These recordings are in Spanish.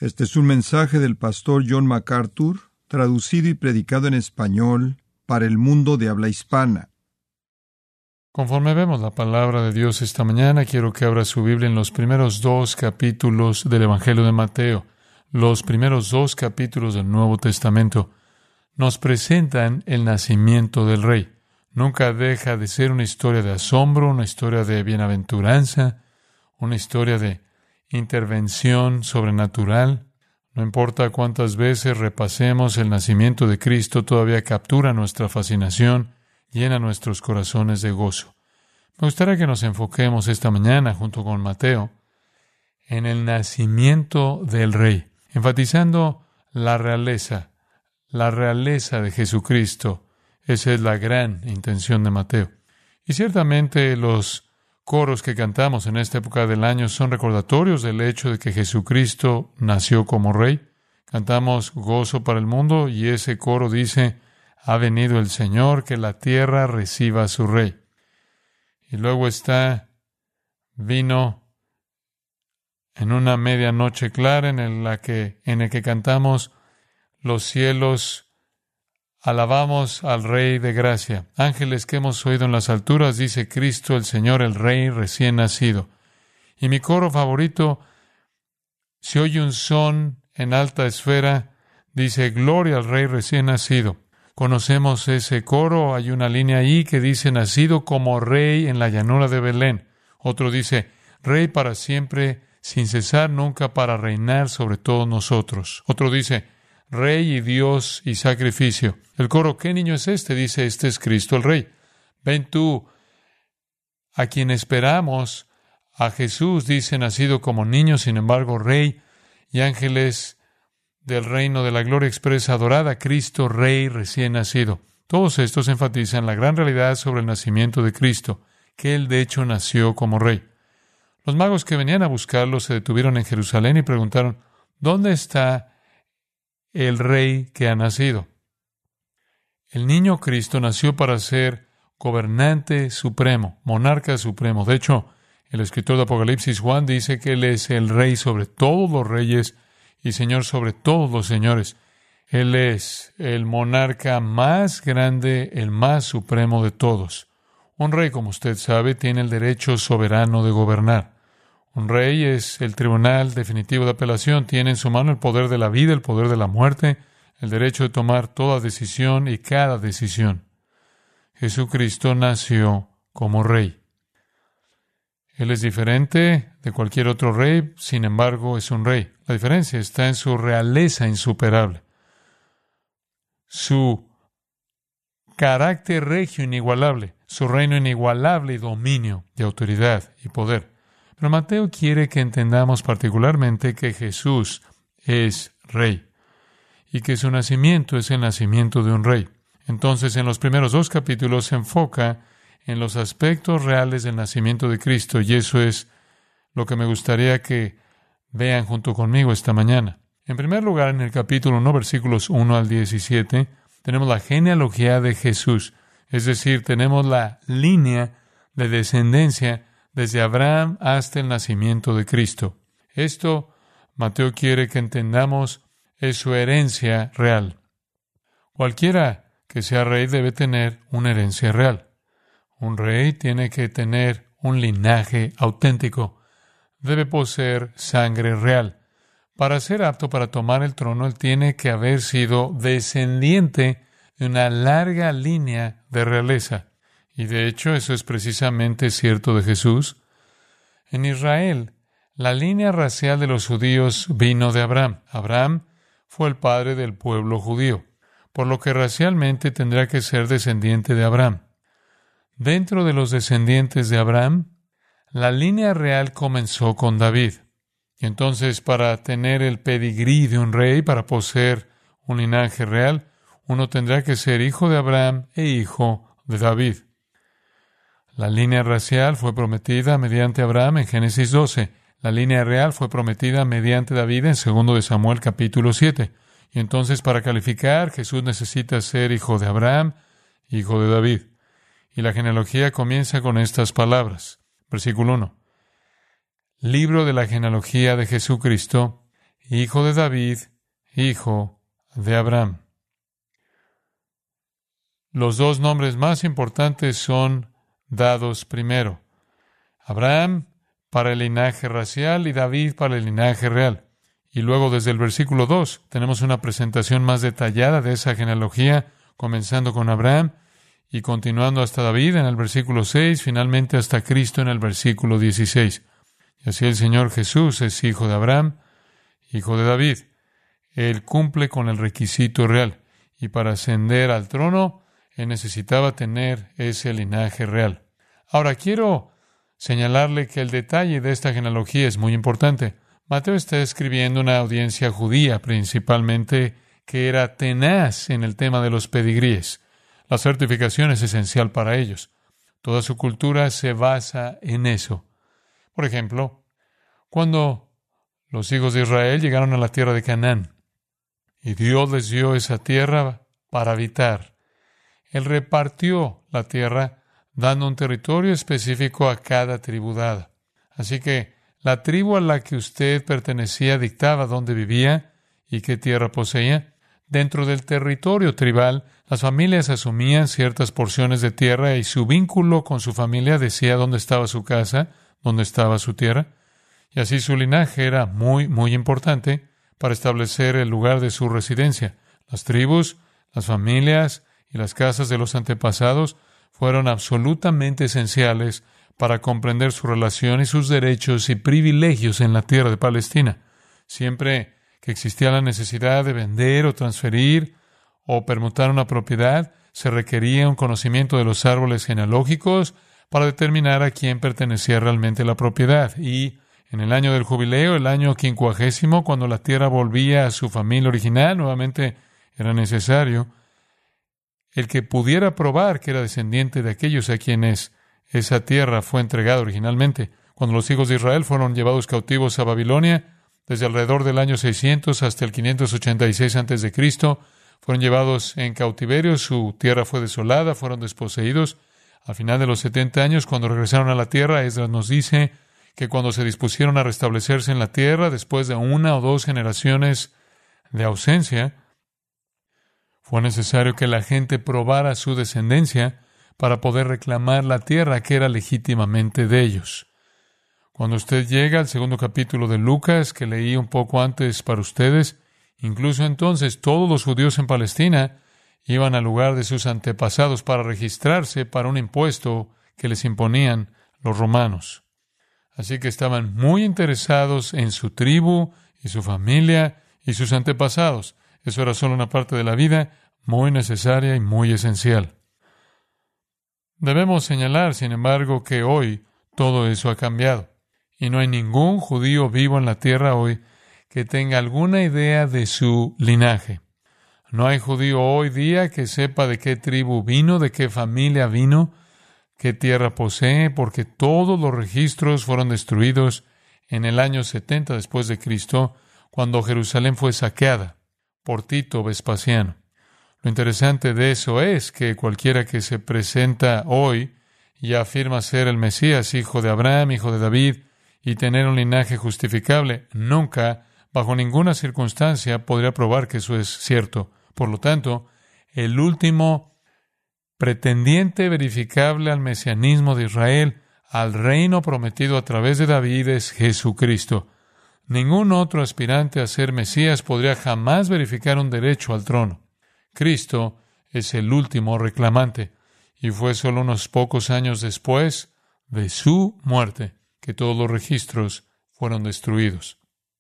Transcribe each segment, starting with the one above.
Este es un mensaje del pastor John MacArthur, traducido y predicado en español para el mundo de habla hispana. Conforme vemos la palabra de Dios esta mañana, quiero que abra su Biblia en los primeros 2 capítulos del Evangelio de Mateo. Los primeros 2 capítulos del Nuevo Testamento nos presentan el nacimiento del Rey. Nunca deja de ser una historia de asombro, una historia de bienaventuranza, una historia de intervención sobrenatural. No importa cuántas veces repasemos el nacimiento de Cristo, todavía captura nuestra fascinación, llena nuestros corazones de gozo. Me gustaría que nos enfoquemos esta mañana, junto con Mateo, en el nacimiento del Rey, enfatizando la realeza de Jesucristo. Esa es la gran intención de Mateo. Y ciertamente los coros que cantamos en esta época del año son recordatorios del hecho de que Jesucristo nació como Rey. Cantamos Gozo para el mundo y ese coro dice: ha venido el Señor, que la tierra reciba a su Rey. Y luego vino en una medianoche clara en el que cantamos: los cielos alabamos al Rey de gracia. Ángeles que hemos oído en las alturas, dice Cristo el Señor, el Rey recién nacido. Y mi coro favorito, se oye un son en alta esfera, dice: gloria al Rey recién nacido. Conocemos ese coro, hay una línea ahí que dice: nacido como Rey en la llanura de Belén. Otro dice: Rey para siempre, sin cesar nunca, para reinar sobre todos nosotros. Otro dice: Rey y Dios y sacrificio. El coro: ¿qué niño es este? Dice: este es Cristo el Rey. Ven tú, a quien esperamos, a Jesús, dice, nacido como niño, sin embargo Rey, y ángeles del reino de la gloria expresa: adorada Cristo Rey recién nacido. Todos estos enfatizan la gran realidad sobre el nacimiento de Cristo, que Él de hecho nació como Rey. Los magos que venían a buscarlo se detuvieron en Jerusalén y preguntaron: ¿dónde está el Rey que ha nacido? El niño Cristo nació para ser gobernante supremo, monarca supremo. De hecho, el escritor de Apocalipsis, Juan, dice que Él es el Rey sobre todos los reyes y Señor sobre todos los señores. Él es el monarca más grande, el más supremo de todos. Un rey, como usted sabe, tiene el derecho soberano de gobernar. Un rey es el tribunal definitivo de apelación. Tiene en su mano el poder de la vida, el poder de la muerte, el derecho de tomar toda decisión y cada decisión. Jesucristo nació como Rey. Él es diferente de cualquier otro rey, sin embargo es un rey. La diferencia está en su realeza insuperable, su carácter regio inigualable, su reino inigualable y dominio de autoridad y poder. Pero Mateo quiere que entendamos particularmente que Jesús es Rey y que su nacimiento es el nacimiento de un Rey. Entonces, en los primeros 2 capítulos se enfoca en los aspectos reales del nacimiento de Cristo, y eso es lo que me gustaría que vean junto conmigo esta mañana. En primer lugar, en el capítulo 1, versículos 1 al 17, tenemos la genealogía de Jesús, es decir, tenemos la línea de descendencia desde Abraham hasta el nacimiento de Cristo. Esto, Mateo quiere que entendamos, es su herencia real. Cualquiera que sea rey debe tener una herencia real. Un rey tiene que tener un linaje auténtico. Debe poseer sangre real. Para ser apto para tomar el trono, él tiene que haber sido descendiente de una larga línea de realeza. Y de hecho, eso es precisamente cierto de Jesús. En Israel, la línea racial de los judíos vino de Abraham. Abraham fue el padre del pueblo judío, por lo que racialmente tendrá que ser descendiente de Abraham. Dentro de los descendientes de Abraham, la línea real comenzó con David. Y entonces, para tener el pedigrí de un rey, para poseer un linaje real, uno tendrá que ser hijo de Abraham e hijo de David. La línea racial fue prometida mediante Abraham en Génesis 12. La línea real fue prometida mediante David en 2 de Samuel capítulo 7. Y entonces, para calificar, Jesús necesita ser hijo de Abraham, hijo de David. Y la genealogía comienza con estas palabras. Versículo 1. Libro de la genealogía de Jesucristo, hijo de David, hijo de Abraham. Los dos nombres más importantes son dados primero. Abraham para el linaje racial y David para el linaje real. Y luego desde el versículo 2 tenemos una presentación más detallada de esa genealogía, comenzando con Abraham y continuando hasta David en el versículo 6, finalmente hasta Cristo en el versículo 16. Y así el Señor Jesús es hijo de Abraham, hijo de David. Él cumple con el requisito real. Y para ascender al trono, él necesitaba tener ese linaje real. Ahora, quiero señalarle que el detalle de esta genealogía es muy importante. Mateo está escribiendo una audiencia judía principalmente que era tenaz en el tema de los pedigríes. La certificación es esencial para ellos. Toda su cultura se basa en eso. Por ejemplo, cuando los hijos de Israel llegaron a la tierra de Canaán y Dios les dio esa tierra para habitar, Él repartió la tierra dando un territorio específico a cada tribu dada. Así que la tribu a la que usted pertenecía dictaba dónde vivía y qué tierra poseía. Dentro del territorio tribal, las familias asumían ciertas porciones de tierra y su vínculo con su familia decía dónde estaba su casa, dónde estaba su tierra. Y así su linaje era muy, muy importante para establecer el lugar de su residencia. Las tribus, las familias y las casas de los antepasados fueron absolutamente esenciales para comprender su relación y sus derechos y privilegios en la tierra de Palestina. Siempre que existía la necesidad de vender o transferir o permutar una propiedad, se requería un conocimiento de los árboles genealógicos para determinar a quién pertenecía realmente la propiedad. Y en el año del jubileo, el año 50, cuando la tierra volvía a su familia original, nuevamente era necesario el que pudiera probar que era descendiente de aquellos a quienes esa tierra fue entregada originalmente. Cuando los hijos de Israel fueron llevados cautivos a Babilonia, desde alrededor del año 600 hasta el 586 a.C., fueron llevados en cautiverio, su tierra fue desolada, fueron desposeídos. Al final de los 70 años, cuando regresaron a la tierra, Esdras nos dice que cuando se dispusieron a restablecerse en la tierra, después de 1 o 2 generaciones de ausencia, fue necesario que la gente probara su descendencia para poder reclamar la tierra que era legítimamente de ellos. Cuando usted llega al 2 capítulo de Lucas, que leí un poco antes para ustedes, incluso entonces todos los judíos en Palestina iban al lugar de sus antepasados para registrarse para un impuesto que les imponían los romanos. Así que estaban muy interesados en su tribu y su familia y sus antepasados. Eso era solo una parte de la vida muy necesaria y muy esencial. Debemos señalar, sin embargo, que hoy todo eso ha cambiado. Y no hay ningún judío vivo en la tierra hoy que tenga alguna idea de su linaje. No hay judío hoy día que sepa de qué tribu vino, de qué familia vino, qué tierra posee, porque todos los registros fueron destruidos en el año 70 después de Cristo, cuando Jerusalén fue saqueada por Tito Vespasiano. Lo interesante de eso es que cualquiera que se presenta hoy y afirma ser el Mesías, hijo de Abraham, hijo de David, y tener un linaje justificable, nunca, bajo ninguna circunstancia, podría probar que eso es cierto. Por lo tanto, el último pretendiente verificable al mesianismo de Israel, al reino prometido a través de David, es Jesucristo. Ningún otro aspirante a ser Mesías podría jamás verificar un derecho al trono. Cristo es el último reclamante, y fue solo unos pocos años después de su muerte que todos los registros fueron destruidos.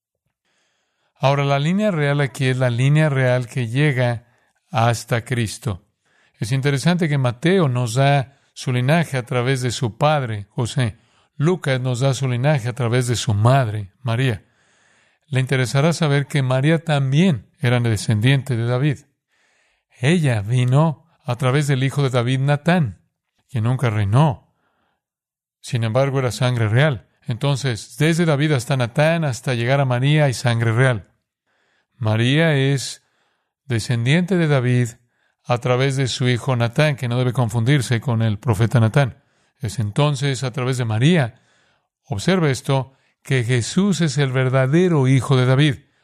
Ahora, la línea real aquí es la línea real que llega hasta Cristo. Es interesante que Mateo nos da su linaje a través de su padre, José. Lucas nos da su linaje a través de su madre, María. Le interesará saber que María también era descendiente de David. Ella vino a través del hijo de David, Natán, quien nunca reinó. Sin embargo, era sangre real. Entonces, desde David hasta Natán, hasta llegar a María, hay sangre real. María es descendiente de David a través de su hijo Natán, que no debe confundirse con el profeta Natán. Es entonces a través de María, observe esto, que Jesús es el verdadero hijo de David,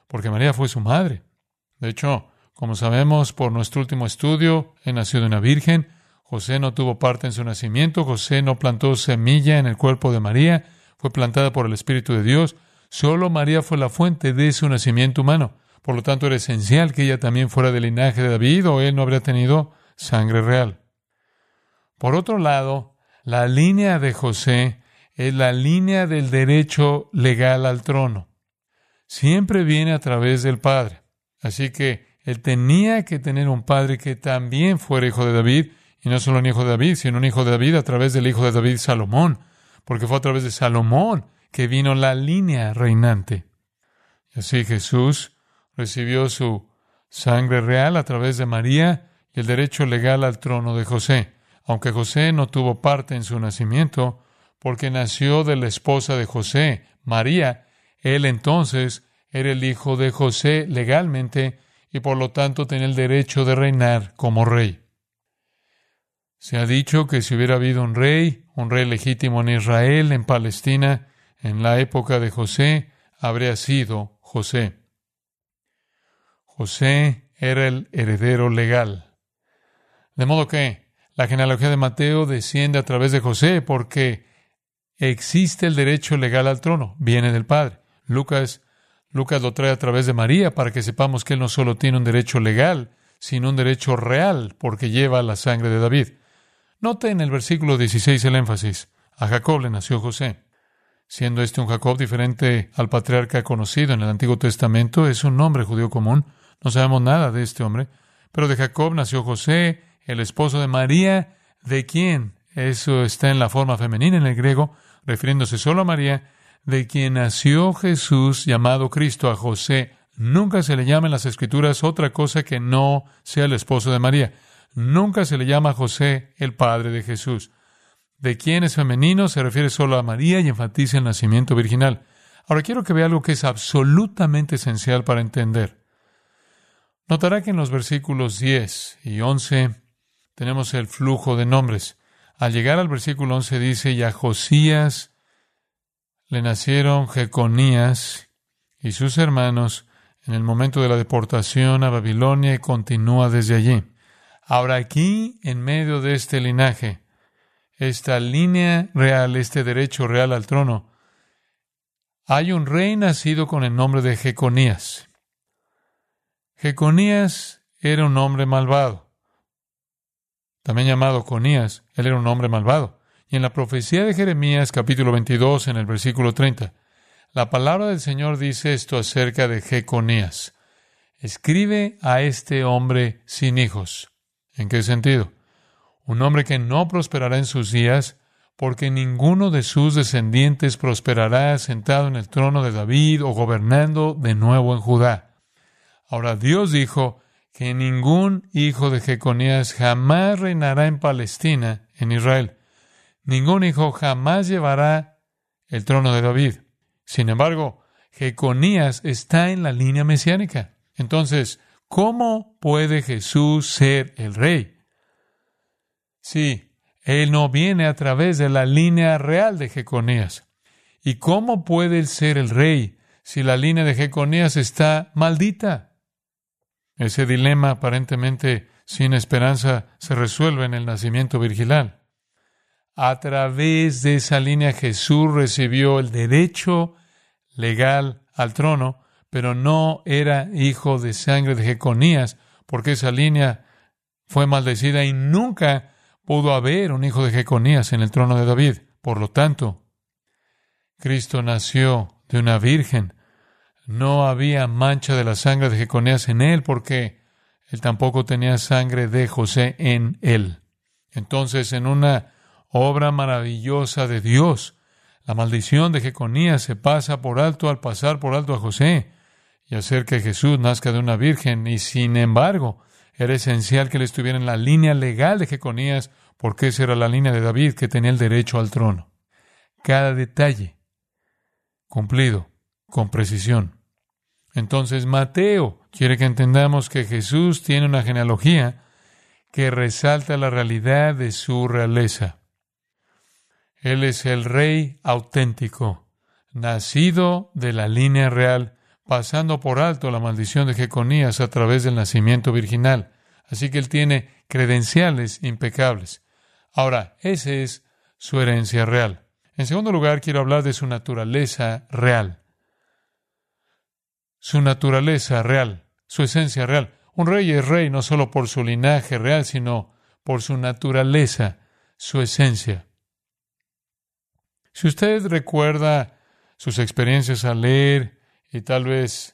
porque María fue su madre. De hecho, como sabemos por nuestro último estudio, él nació de una virgen. José no tuvo parte en su nacimiento. José no plantó semilla en el cuerpo de María. Fue plantada por el Espíritu de Dios. Solo María fue la fuente de su nacimiento humano. Por lo tanto, era esencial que ella también fuera del linaje de David, o él no habría tenido sangre real. Por otro lado, la línea de José es la línea del derecho legal al trono. Siempre viene a través del Padre. Así que él tenía que tener un padre que también fuera hijo de David, y no solo un hijo de David, sino un hijo de David a través del hijo de David, Salomón, porque fue a través de Salomón que vino la línea reinante. Y así Jesús recibió su sangre real a través de María y el derecho legal al trono de José, aunque José no tuvo parte en su nacimiento, porque nació de la esposa de José, María. Él entonces era el hijo de José legalmente y por lo tanto tenía el derecho de reinar como rey. Se ha dicho que si hubiera habido un rey legítimo en Israel, en Palestina, en la época de José, habría sido José. José era el heredero legal. De modo que la genealogía de Mateo desciende a través de José porque existe el derecho legal al trono. Viene del Padre. Lucas lo trae a través de María para que sepamos que él no solo tiene un derecho legal, sino un derecho real porque lleva la sangre de David. Note en el versículo 16 el énfasis. A Jacob le nació José. Siendo este un Jacob diferente al patriarca conocido en el Antiguo Testamento, es un nombre judío común. No sabemos nada de este hombre. Pero de Jacob nació José, el esposo de María, de quien, eso está en la forma femenina en el griego, refiriéndose solo a María, de quien nació Jesús llamado Cristo. A José nunca se le llama en las Escrituras otra cosa que no sea el esposo de María. Nunca se le llama a José el padre de Jesús. De quien es femenino se refiere solo a María y enfatiza el nacimiento virginal. Ahora quiero que vea algo que es absolutamente esencial para entender. Notará que en los versículos 10 y 11 tenemos el flujo de nombres. Al llegar al versículo 11 dice, y a Josías le nacieron Jeconías y sus hermanos en el momento de la deportación a Babilonia y continúa desde allí. Ahora aquí, en medio de este linaje, esta línea real, este derecho real al trono, hay un rey nacido con el nombre de Jeconías. Jeconías era un hombre malvado. También llamado Conías, él era un hombre malvado. Y en la profecía de Jeremías, capítulo 22, en el versículo 30, la palabra del Señor dice esto acerca de Jeconías. Escribe a este hombre sin hijos. ¿En qué sentido? Un hombre que no prosperará en sus días, porque ninguno de sus descendientes prosperará sentado en el trono de David o gobernando de nuevo en Judá. Ahora Dios dijo que ningún hijo de Jeconías jamás reinará en Palestina, en Israel. Ningún hijo jamás llevará el trono de David. Sin embargo, Jeconías está en la línea mesiánica. Entonces, ¿cómo puede Jesús ser el rey? Sí, él no viene a través de la línea real de Jeconías. ¿Y cómo puede él ser el rey si la línea de Jeconías está maldita? Ese dilema aparentemente sin esperanza se resuelve en el nacimiento virginal. A través de esa línea Jesús recibió el derecho legal al trono, pero no era hijo de sangre de Jeconías, porque esa línea fue maldecida y nunca pudo haber un hijo de Jeconías en el trono de David. Por lo tanto, Cristo nació de una virgen. No había mancha de la sangre de Jeconías en él, porque él tampoco tenía sangre de José en él. Entonces, en una obra maravillosa de Dios, la maldición de Jeconías se pasa por alto al pasar por alto a José y hacer que Jesús nazca de una virgen. Y sin embargo, era esencial que él estuviera en la línea legal de Jeconías, porque esa era la línea de David que tenía el derecho al trono. Cada detalle cumplido con precisión. Entonces Mateo quiere que entendamos que Jesús tiene una genealogía que resalta la realidad de su realeza. Él es el rey auténtico, nacido de la línea real, pasando por alto la maldición de Jeconías a través del nacimiento virginal. Así que él tiene credenciales impecables. Ahora, esa es su herencia real. En segundo lugar, quiero hablar de su naturaleza real. Su naturaleza real, su esencia real. Un rey es rey no solo por su linaje real, sino por su naturaleza, su esencia. Si usted recuerda sus experiencias al leer y tal vez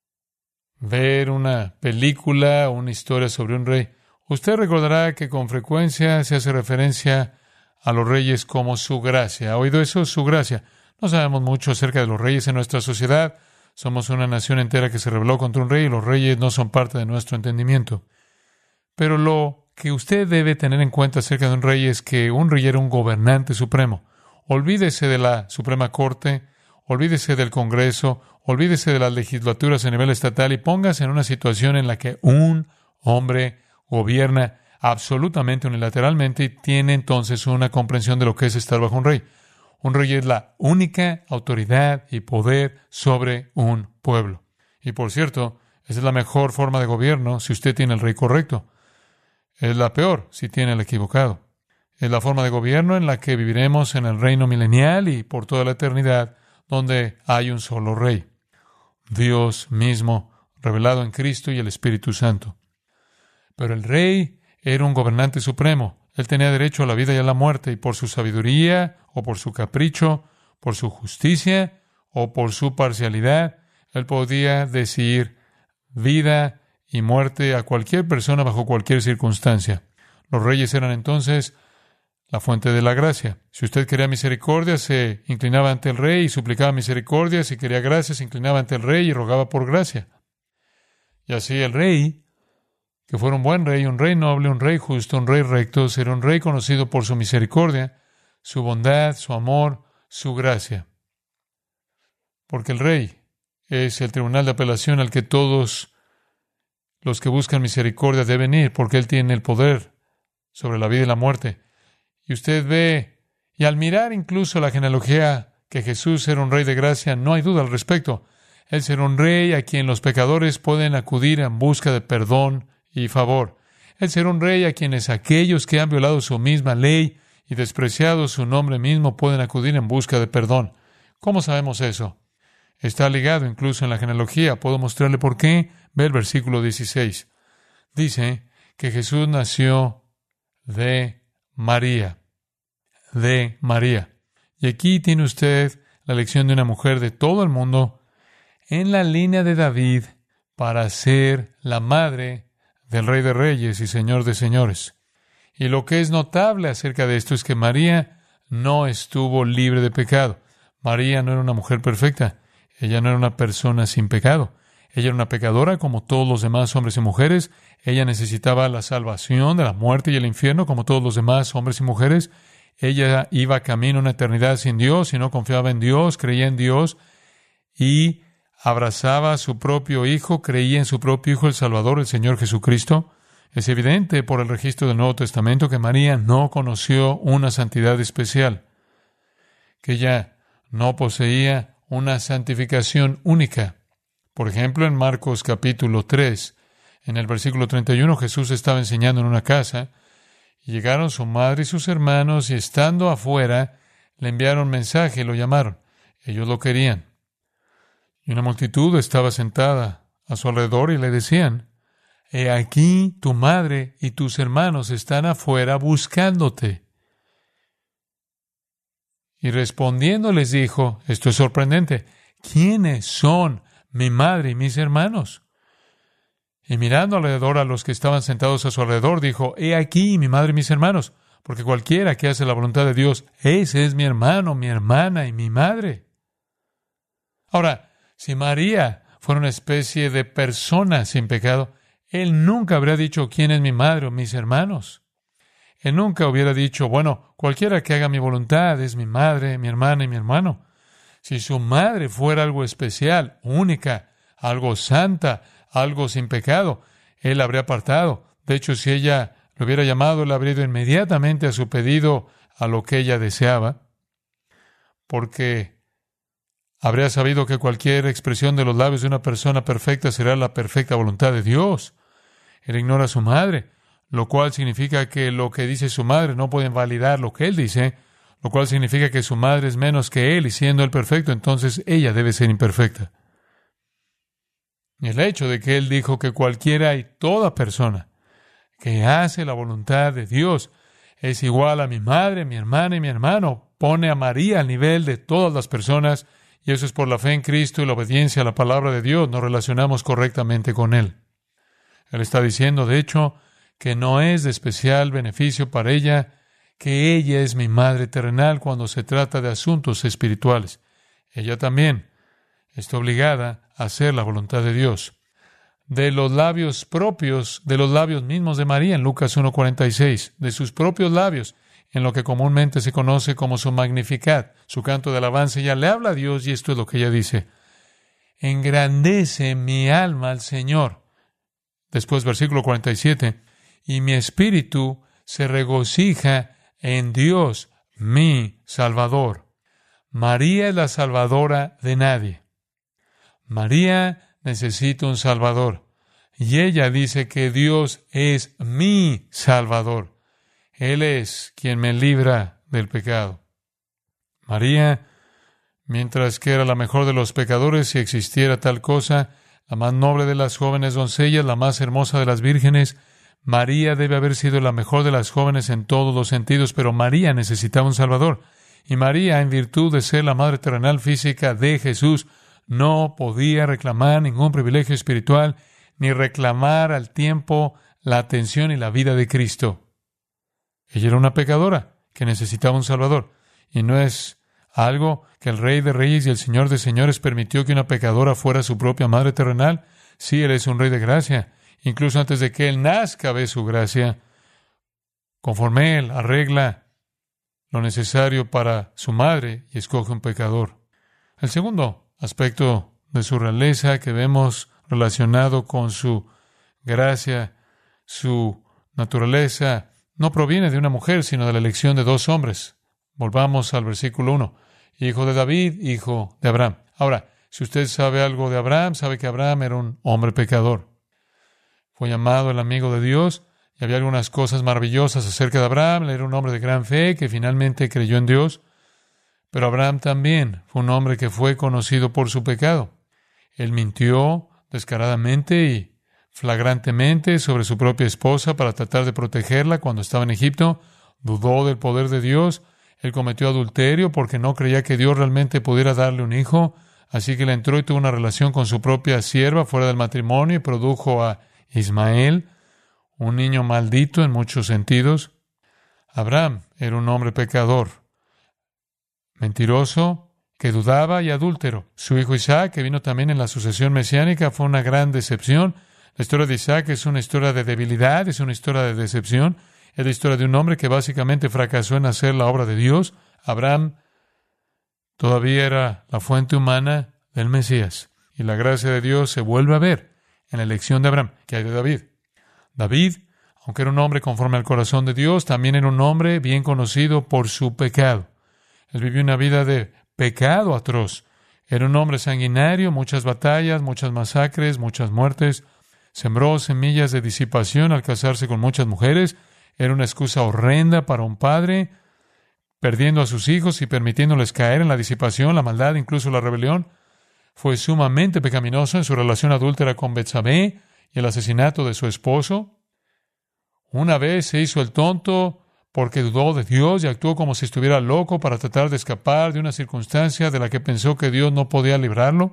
ver una película o una historia sobre un rey, usted recordará que con frecuencia se hace referencia a los reyes como su gracia. ¿Ha oído eso? Su gracia. No sabemos mucho acerca de los reyes en nuestra sociedad. Somos una nación entera que se rebeló contra un rey y los reyes no son parte de nuestro entendimiento. Pero lo que usted debe tener en cuenta acerca de un rey es que un rey era un gobernante supremo. Olvídese de la Suprema Corte, olvídese del Congreso, olvídese de las legislaturas a nivel estatal y póngase en una situación en la que un hombre gobierna absolutamente unilateralmente y tiene entonces una comprensión de lo que es estar bajo un rey. Un rey es la única autoridad y poder sobre un pueblo. Y por cierto, esa es la mejor forma de gobierno si usted tiene el rey correcto. Es la peor si tiene el equivocado. Es la forma de gobierno en la que viviremos en el reino milenial y por toda la eternidad, donde hay un solo rey, Dios mismo, revelado en Cristo y el Espíritu Santo. Pero el rey era un gobernante supremo. Él tenía derecho a la vida y a la muerte, y por su sabiduría, o por su capricho, por su justicia, o por su parcialidad, él podía decir vida y muerte a cualquier persona bajo cualquier circunstancia. Los reyes eran entonces la fuente de la gracia. Si usted quería misericordia, se inclinaba ante el rey y suplicaba misericordia. Si quería gracia, se inclinaba ante el rey y rogaba por gracia. Y así el rey, que fuera un buen rey, un rey noble, un rey justo, un rey recto, será un rey conocido por su misericordia, su bondad, su amor, su gracia. Porque el rey es el tribunal de apelación al que todos los que buscan misericordia deben ir, porque él tiene el poder sobre la vida y la muerte. Y usted ve, y al mirar incluso la genealogía que Jesús era un rey de gracia, no hay duda al respecto. Él será un rey a quien los pecadores pueden acudir en busca de perdón y favor. Él será un rey a quienes aquellos que han violado su misma ley y despreciado su nombre mismo pueden acudir en busca de perdón. ¿Cómo sabemos eso? Está ligado incluso en la genealogía. Puedo mostrarle por qué. Ve el versículo 16. Dice que Jesús nació de María. De María. Y aquí tiene usted la elección de una mujer de todo el mundo en la línea de David para ser la madre del Rey de Reyes y Señor de Señores. Y lo que es notable acerca de esto es que María no estuvo libre de pecado. María no era una mujer perfecta. Ella no era una persona sin pecado. Ella era una pecadora como todos los demás hombres y mujeres. Ella necesitaba la salvación de la muerte y el infierno como todos los demás hombres y mujeres. Ella iba camino a una eternidad sin Dios y no confiaba en Dios, creía en Dios y abrazaba a su propio Hijo, creía en su propio Hijo, el Salvador, el Señor Jesucristo. Es evidente por el registro del Nuevo Testamento que María no conoció una santidad especial, que ella no poseía una santificación única. Por ejemplo, en Marcos capítulo 3, en el versículo 31, Jesús estaba enseñando en una casa y llegaron su madre y sus hermanos y estando afuera le enviaron mensaje y lo llamaron. Ellos lo querían. Y una multitud estaba sentada a su alrededor y le decían: «He aquí tu madre y tus hermanos están afuera buscándote». Y respondiendo les dijo, esto es sorprendente, ¿quiénes son mi madre y mis hermanos? Y mirando alrededor a los que estaban sentados a su alrededor, dijo, «He aquí mi madre y mis hermanos, porque cualquiera que hace la voluntad de Dios, ese es mi hermano, mi hermana y mi madre». Ahora, si María fuera una especie de persona sin pecado, él nunca habría dicho, ¿quién es mi madre o mis hermanos? Él nunca hubiera dicho, bueno, cualquiera que haga mi voluntad es mi madre, mi hermana y mi hermano. Si su madre fuera algo especial, única, algo santa, algo sin pecado, él habría apartado. De hecho, si ella lo hubiera llamado, él habría ido inmediatamente a su pedido, a lo que ella deseaba, porque habría sabido que cualquier expresión de los labios de una persona perfecta será la perfecta voluntad de Dios. Él ignora a su madre, lo cual significa que lo que dice su madre no puede invalidar lo que él dice, lo cual significa que su madre es menos que él, y siendo él perfecto, entonces ella debe ser imperfecta. Y el hecho de que él dijo que cualquiera y toda persona que hace la voluntad de Dios es igual a mi madre, mi hermana y mi hermano, pone a María al nivel de todas las personas, y eso es por la fe en Cristo y la obediencia a la palabra de Dios. Nos relacionamos correctamente con Él. Él está diciendo, de hecho, que no es de especial beneficio para ella que ella es mi madre terrenal cuando se trata de asuntos espirituales. Ella también está obligada a hacer la voluntad de Dios. De los labios propios, de los labios mismos de María, en Lucas 1:46, de sus propios labios, en lo que comúnmente se conoce como su Magnificat, su canto de alabanza, ella le habla a Dios, y esto es lo que ella dice: engrandece mi alma al Señor. Después, versículo 47, y mi espíritu se regocija en Dios, mi Salvador. María es la salvadora de nadie. María necesita un Salvador. Y ella dice que Dios es mi Salvador. Él es quien me libra del pecado. María, mientras que era la mejor de los pecadores, si existiera tal cosa, la más noble de las jóvenes doncellas, la más hermosa de las vírgenes, María debe haber sido la mejor de las jóvenes en todos los sentidos, pero María necesitaba un Salvador. Y María, en virtud de ser la madre terrenal física de Jesús, no podía reclamar ningún privilegio espiritual, ni reclamar al tiempo la atención y la vida de Cristo. Ella era una pecadora que necesitaba un Salvador. Y no es algo que el Rey de Reyes y el Señor de Señores permitió que una pecadora fuera su propia madre terrenal. Sí, Él es un Rey de gracia. Incluso antes de que Él nazca ve su gracia. Conforme Él arregla lo necesario para su madre y escoge un pecador. El segundo aspecto de su realeza que vemos relacionado con su gracia, su naturaleza, no proviene de una mujer, sino de la elección de dos hombres. Volvamos al versículo 1. Hijo de David, hijo de Abraham. Ahora, si usted sabe algo de Abraham, sabe que Abraham era un hombre pecador. Fue llamado el amigo de Dios, y había algunas cosas maravillosas acerca de Abraham. Él era un hombre de gran fe que finalmente creyó en Dios. Pero Abraham también fue un hombre que fue conocido por su pecado. Él mintió descaradamente y flagrantemente sobre su propia esposa para tratar de protegerla cuando estaba en Egipto. Dudó del poder de Dios. Él cometió adulterio porque no creía que Dios realmente pudiera darle un hijo. Así que le entró y tuvo una relación con su propia sierva fuera del matrimonio y produjo a Ismael, un niño maldito en muchos sentidos. Abraham era un hombre pecador, mentiroso, que dudaba y adúltero. Su hijo Isaac, que vino también en la sucesión mesiánica, fue una gran decepción. La historia de Isaac es una historia de debilidad, es una historia de decepción. Es la historia de un hombre que básicamente fracasó en hacer la obra de Dios. Abraham todavía era la fuente humana del Mesías. Y la gracia de Dios se vuelve a ver en la elección de Abraham. ¿Qué hay de David? David, aunque era un hombre conforme al corazón de Dios, también era un hombre bien conocido por su pecado. Él vivió una vida de pecado atroz. Era un hombre sanguinario, muchas batallas, muchas masacres, muchas muertes. Sembró semillas de disipación al casarse con muchas mujeres. Era una excusa horrenda para un padre, perdiendo a sus hijos y permitiéndoles caer en la disipación, la maldad, incluso la rebelión. Fue sumamente pecaminoso en su relación adúltera con Betsabé y el asesinato de su esposo. Una vez se hizo el tonto porque dudó de Dios y actuó como si estuviera loco para tratar de escapar de una circunstancia de la que pensó que Dios no podía librarlo.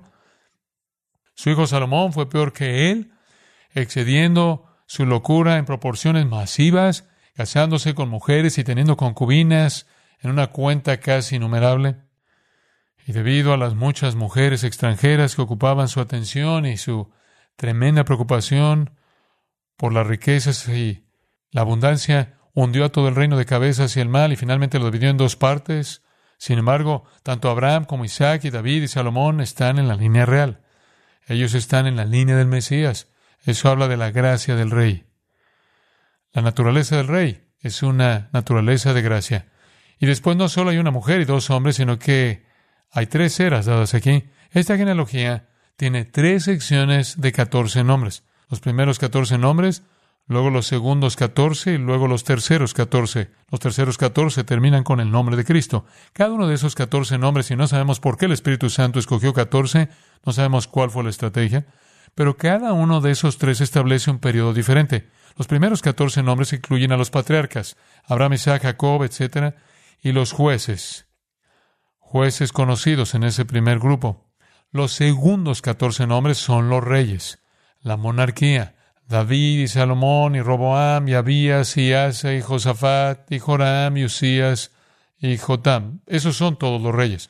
Su hijo Salomón fue peor que él, excediendo su locura en proporciones masivas, casándose con mujeres y teniendo concubinas en una cuenta casi innumerable. Y debido a las muchas mujeres extranjeras que ocupaban su atención y su tremenda preocupación por las riquezas y la abundancia, hundió a todo el reino de cabeza hacia el mal y finalmente lo dividió en dos partes. Sin embargo, tanto Abraham como Isaac y David y Salomón están en la línea real. Ellos están en la línea del Mesías. Eso habla de la gracia del Rey. La naturaleza del Rey es una naturaleza de gracia. Y después no solo hay una mujer y dos hombres, sino que Hay 3 eras dadas aquí. Esta genealogía tiene 3 secciones de 14 nombres. Los primeros 14 nombres, luego los segundos 14 y luego los terceros 14. Los terceros 14 terminan con el nombre de Cristo. Cada uno de esos 14 nombres, y no sabemos por qué el Espíritu Santo escogió 14, no sabemos cuál fue la estrategia, pero cada uno de esos 3 establece un periodo diferente. Los primeros 14 nombres incluyen a los patriarcas, Abraham, Isaac, Jacob, etc., y los jueces conocidos en ese primer grupo. Los segundos 14 nombres son los reyes, la monarquía, David y Salomón y Roboam y Abías y Asa y Josafat y Joram y Usías y Jotam. Esos son todos los reyes.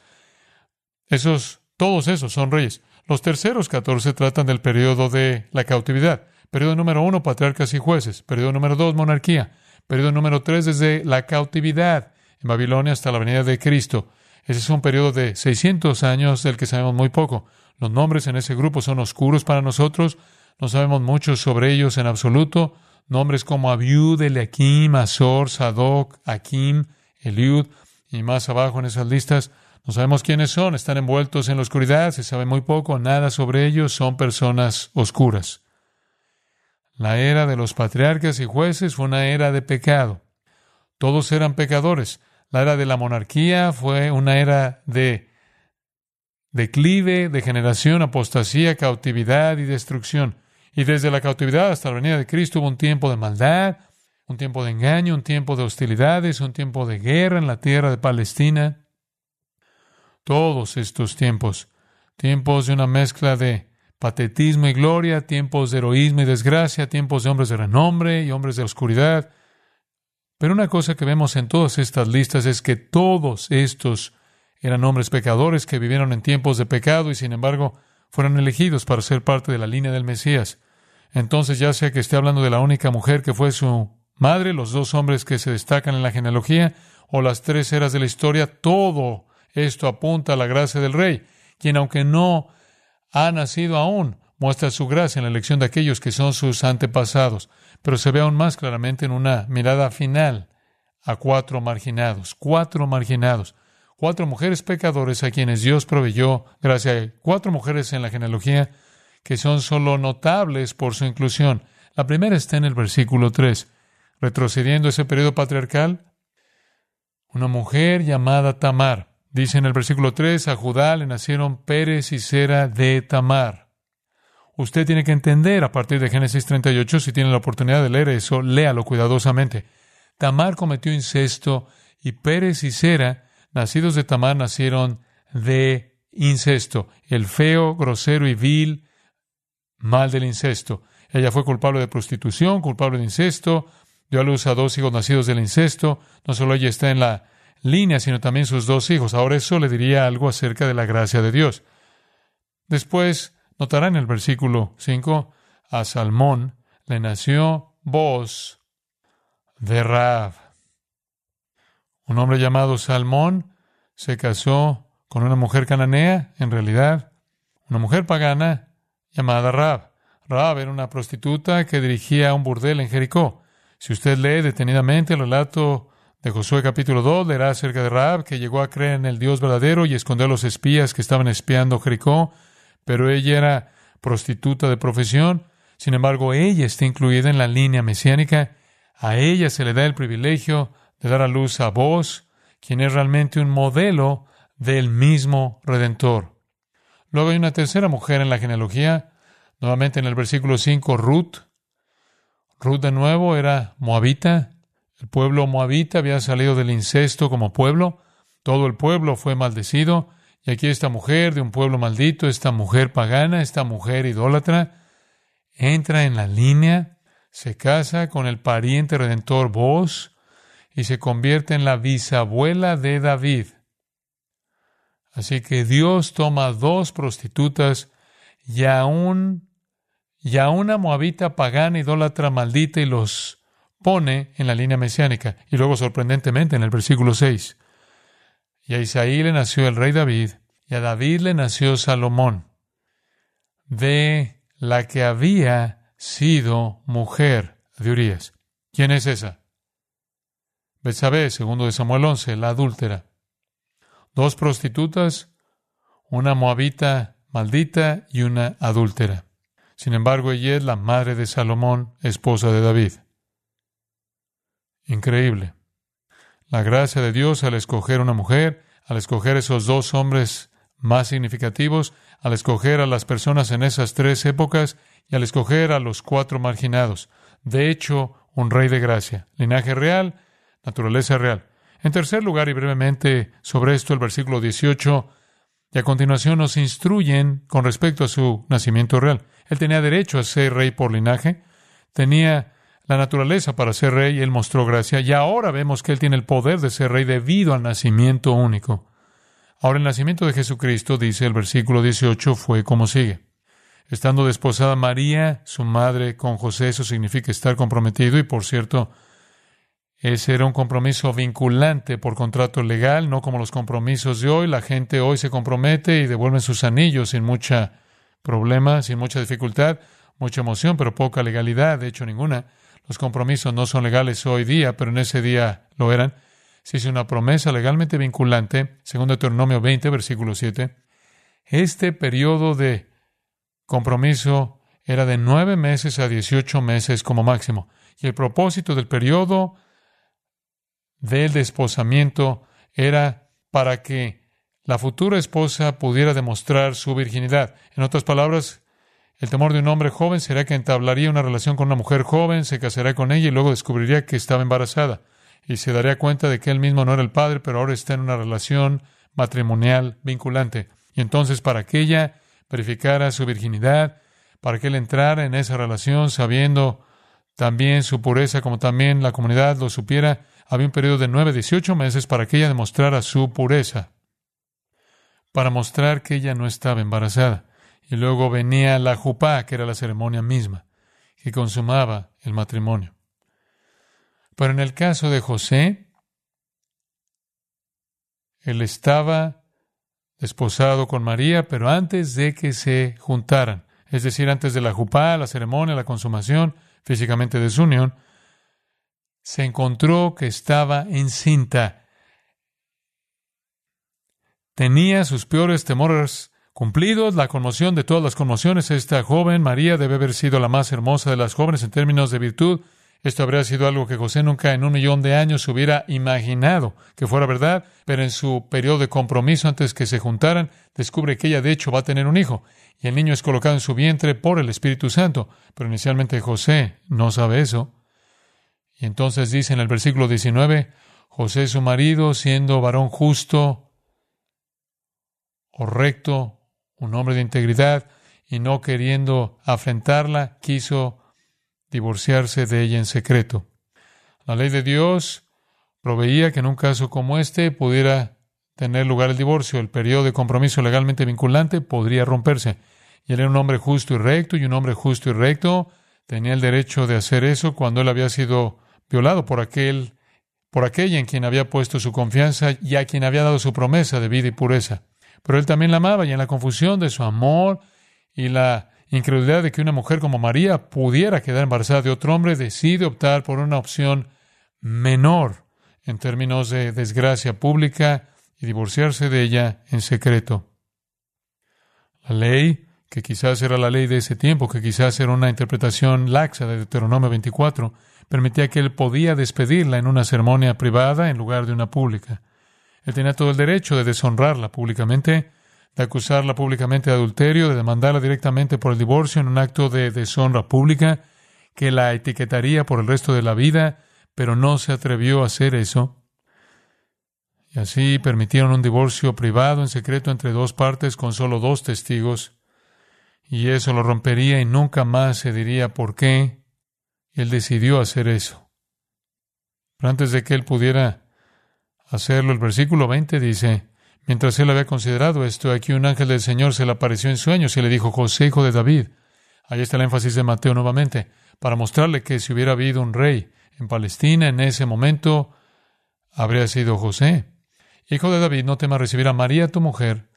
Todos esos son reyes. Los terceros 14 tratan del periodo de la cautividad. Periodo número 1, patriarcas y jueces. Periodo número 2, monarquía. Periodo número 3, desde la cautividad en Babilonia hasta la venida de Cristo. Ese es un periodo de 600 años del que sabemos muy poco. Los nombres en ese grupo son oscuros para nosotros. No sabemos mucho sobre ellos en absoluto. Nombres como Abiud, Eliakim, Azor, Sadoc, Akim, Eliud, y más abajo en esas listas, no sabemos quiénes son. Están envueltos en la oscuridad. Se sabe muy poco, nada sobre ellos. Son personas oscuras. La era de los patriarcas y jueces fue una era de pecado. Todos eran pecadores. La era de la monarquía fue una era de declive, degeneración, apostasía, cautividad y destrucción. Y desde la cautividad hasta la venida de Cristo hubo un tiempo de maldad, un tiempo de engaño, un tiempo de hostilidades, un tiempo de guerra en la tierra de Palestina. Todos estos tiempos de una mezcla de patetismo y gloria, tiempos de heroísmo y desgracia, tiempos de hombres de renombre y hombres de oscuridad. Pero una cosa que vemos en todas estas listas es que todos estos eran hombres pecadores que vivieron en tiempos de pecado y sin embargo fueron elegidos para ser parte de la línea del Mesías. Entonces, ya sea que esté hablando de la única mujer que fue su madre, los 2 hombres que se destacan en la genealogía, o las 3 eras de la historia, todo esto apunta a la gracia del Rey, quien, aunque no ha nacido aún, muestra su gracia en la elección de aquellos que son sus antepasados. Pero se ve aún más claramente en una mirada final a 4 marginados. 4 marginados. 4 mujeres pecadores a quienes Dios proveyó gracia. Hay 4 mujeres en la genealogía que son solo notables por su inclusión. La primera está en el versículo 3. Retrocediendo ese periodo patriarcal, una mujer llamada Tamar. Dice en el versículo 3, a Judá le nacieron Pérez y Zera de Tamar. Usted tiene que entender a partir de Génesis 38, si tiene la oportunidad de leer eso, léalo cuidadosamente. Tamar cometió incesto y Pérez y Zera, nacidos de Tamar, nacieron de incesto. El feo, grosero y vil mal del incesto. Ella fue culpable de prostitución, culpable de incesto, dio a luz a 2 hijos nacidos del incesto. No solo ella está en la línea, sino también sus 2 hijos. Ahora eso le diría algo acerca de la gracia de Dios. Después, notará en el versículo 5, a Salmón le nació Booz de Rahab. Un hombre llamado Salmón se casó con una mujer cananea, en realidad, una mujer pagana llamada Rahab. Rahab era una prostituta que dirigía un burdel en Jericó. Si usted lee detenidamente el relato de Josué capítulo 2, leerá acerca de Rahab, que llegó a creer en el Dios verdadero y escondió a los espías que estaban espiando Jericó, pero ella era prostituta de profesión. Sin embargo, ella está incluida en la línea mesiánica. A ella se le da el privilegio de dar a luz a Booz, quien es realmente un modelo del mismo Redentor. Luego hay una tercera mujer en la genealogía, nuevamente en el versículo 5, Ruth. Ruth de nuevo era moabita. El pueblo moabita había salido del incesto como pueblo. Todo el pueblo fue maldecido. Y aquí esta mujer de un pueblo maldito, esta mujer pagana, esta mujer idólatra, entra en la línea, se casa con el pariente redentor Booz y se convierte en la bisabuela de David. Así que Dios toma 2 prostitutas y a una moabita pagana, idólatra, maldita, y los pone en la línea mesiánica. Y luego, sorprendentemente, en el versículo 6, y a Isaí le nació el rey David, y a David le nació Salomón, de la que había sido mujer de Urías. ¿Quién es esa? Betsabé, segundo de Samuel 11, la adúltera. 2 prostitutas, una moabita maldita y una adúltera. Sin embargo, ella es la madre de Salomón, esposa de David. Increíble. La gracia de Dios al escoger una mujer, al escoger esos dos hombres más significativos, al escoger a las personas en esas tres épocas y al escoger a los cuatro marginados. De hecho, un rey de gracia, linaje real, naturaleza real. En tercer lugar, y brevemente sobre esto, el versículo 18, y a continuación nos instruyen con respecto a su nacimiento real. Él tenía derecho a ser rey por linaje, tenía la naturaleza para ser rey, él mostró gracia, y ahora vemos que él tiene el poder de ser rey debido al nacimiento único. Ahora, el nacimiento de Jesucristo, dice el versículo 18, fue como sigue. Estando desposada María, su madre, con José, eso significa estar comprometido, y por cierto, ese era un compromiso vinculante por contrato legal, no como los compromisos de hoy. La gente hoy se compromete y devuelven sus anillos sin mucha problema, sin mucha dificultad, mucha emoción, pero poca legalidad, de hecho ninguna. Los compromisos no son legales hoy día, pero en ese día lo eran. Se hizo una promesa legalmente vinculante, según Deuteronomio 20, versículo 7. Este periodo de compromiso era de 9 meses a 18 meses como máximo. Y el propósito del periodo del desposamiento era para que la futura esposa pudiera demostrar su virginidad. En otras palabras, el temor de un hombre joven será que entablaría una relación con una mujer joven, se casará con ella y luego descubriría que estaba embarazada. Y se daría cuenta de que él mismo no era el padre, pero ahora está en una relación matrimonial vinculante. Y entonces, para que ella verificara su virginidad, para que él entrara en esa relación sabiendo también su pureza, como también la comunidad lo supiera, había un periodo de 9 a 18 meses para que ella demostrara su pureza, para mostrar que ella no estaba embarazada. Y luego venía la jupá, que era la ceremonia misma, que consumaba el matrimonio. Pero en el caso de José, él estaba desposado con María, pero antes de que se juntaran, es decir, antes de la jupá, la ceremonia, la consumación físicamente de su unión, se encontró que estaba encinta. Tenía sus peores temores cumplidos, la conmoción de todas las conmociones. Esta joven, María, debe haber sido la más hermosa de las jóvenes en términos de virtud. Esto habría sido algo que José nunca en 1,000,000 de años hubiera imaginado que fuera verdad, pero en su periodo de compromiso, antes que se juntaran, descubre que ella de hecho va a tener un hijo, y el niño es colocado en su vientre por el Espíritu Santo. Pero inicialmente José no sabe eso. Y entonces dice en el versículo 19, José su marido, siendo varón justo o recto, un hombre de integridad, y no queriendo afrentarla, quiso divorciarse de ella en secreto. La ley de Dios proveía que en un caso como este pudiera tener lugar el divorcio. El periodo de compromiso legalmente vinculante podría romperse. Y él era un hombre justo y recto, y un hombre justo y recto tenía el derecho de hacer eso cuando él había sido violado por aquella en quien había puesto su confianza y a quien había dado su promesa de vida y pureza. Pero él también la amaba, y en la confusión de su amor y la incredulidad de que una mujer como María pudiera quedar embarazada de otro hombre, decide optar por una opción menor en términos de desgracia pública y divorciarse de ella en secreto. La ley, que quizás era la ley de ese tiempo, que quizás era una interpretación laxa de Deuteronomio 24, permitía que él podía despedirla en una ceremonia privada en lugar de una pública. Él tenía todo el derecho de deshonrarla públicamente, de acusarla públicamente de adulterio, de demandarla directamente por el divorcio en un acto de deshonra pública que la etiquetaría por el resto de la vida, pero no se atrevió a hacer eso. Y así permitieron un divorcio privado en secreto entre dos partes con solo 2 testigos, y eso lo rompería y nunca más se diría por qué. Él decidió hacer eso. Pero antes de que él pudiera hacerlo, el versículo 20 dice, mientras él había considerado esto, aquí un ángel del Señor se le apareció en sueños y le dijo, José, hijo de David. Ahí está el énfasis de Mateo nuevamente, para mostrarle que si hubiera habido un rey en Palestina en ese momento, habría sido José. Hijo de David, no temas recibir a María, tu mujer,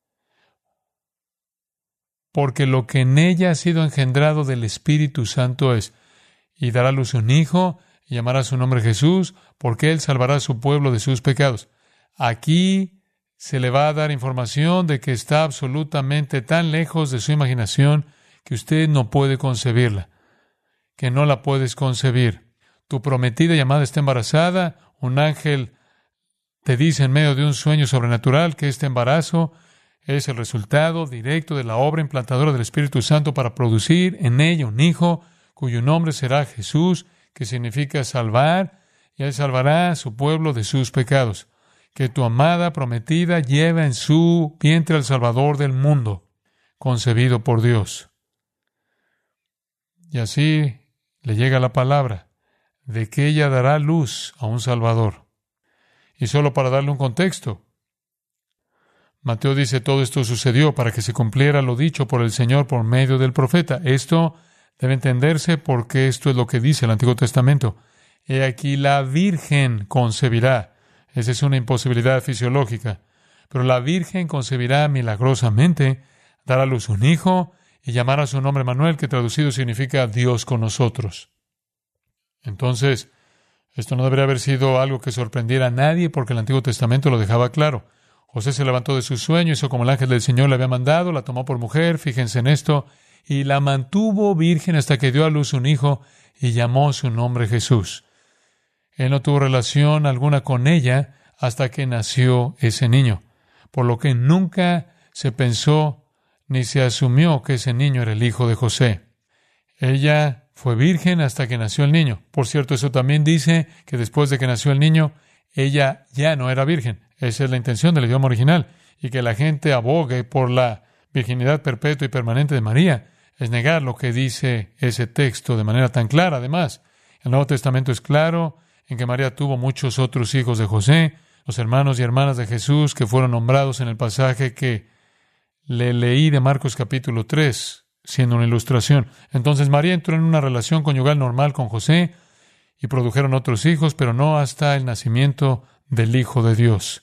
porque lo que en ella ha sido engendrado del Espíritu Santo es, y dará a luz un hijo, y llamará su nombre Jesús, porque él salvará a su pueblo de sus pecados. Aquí se le va a dar información de que está absolutamente tan lejos de su imaginación que usted no puede concebirla, que no la puedes concebir. Tu prometida y amada está embarazada, un ángel te dice en medio de un sueño sobrenatural que este embarazo es el resultado directo de la obra implantadora del Espíritu Santo para producir en ella un hijo cuyo nombre será Jesús, que significa salvar, y Él salvará a su pueblo de sus pecados. Que tu amada prometida lleva en su vientre al Salvador del mundo, concebido por Dios. Y así le llega la palabra de que ella dará luz a un Salvador. Y solo para darle un contexto, Mateo dice, todo esto sucedió para que se cumpliera lo dicho por el Señor por medio del profeta. Esto debe entenderse porque esto es lo que dice el Antiguo Testamento. He aquí la Virgen concebirá. Esa es una imposibilidad fisiológica. Pero la Virgen concebirá milagrosamente, dará a luz un hijo y llamará su nombre Manuel, que traducido significa Dios con nosotros. Entonces, esto no debería haber sido algo que sorprendiera a nadie porque el Antiguo Testamento lo dejaba claro. José se levantó de su sueño, hizo como el ángel del Señor le había mandado, la tomó por mujer, fíjense en esto, y la mantuvo virgen hasta que dio a luz un hijo y llamó su nombre Jesús. Él no tuvo relación alguna con ella hasta que nació ese niño, por lo que nunca se pensó ni se asumió que ese niño era el hijo de José. Ella fue virgen hasta que nació el niño. Por cierto, eso también dice que después de que nació el niño, ella ya no era virgen. Esa es la intención del idioma original. Y que la gente abogue por la virginidad perpetua y permanente de María es negar lo que dice ese texto de manera tan clara. Además, el Nuevo Testamento es claro en que María tuvo muchos otros hijos de José, los hermanos y hermanas de Jesús que fueron nombrados en el pasaje que le leí de Marcos capítulo 3, siendo una ilustración. Entonces María entró en una relación conyugal normal con José y produjeron otros hijos, pero no hasta el nacimiento del Hijo de Dios.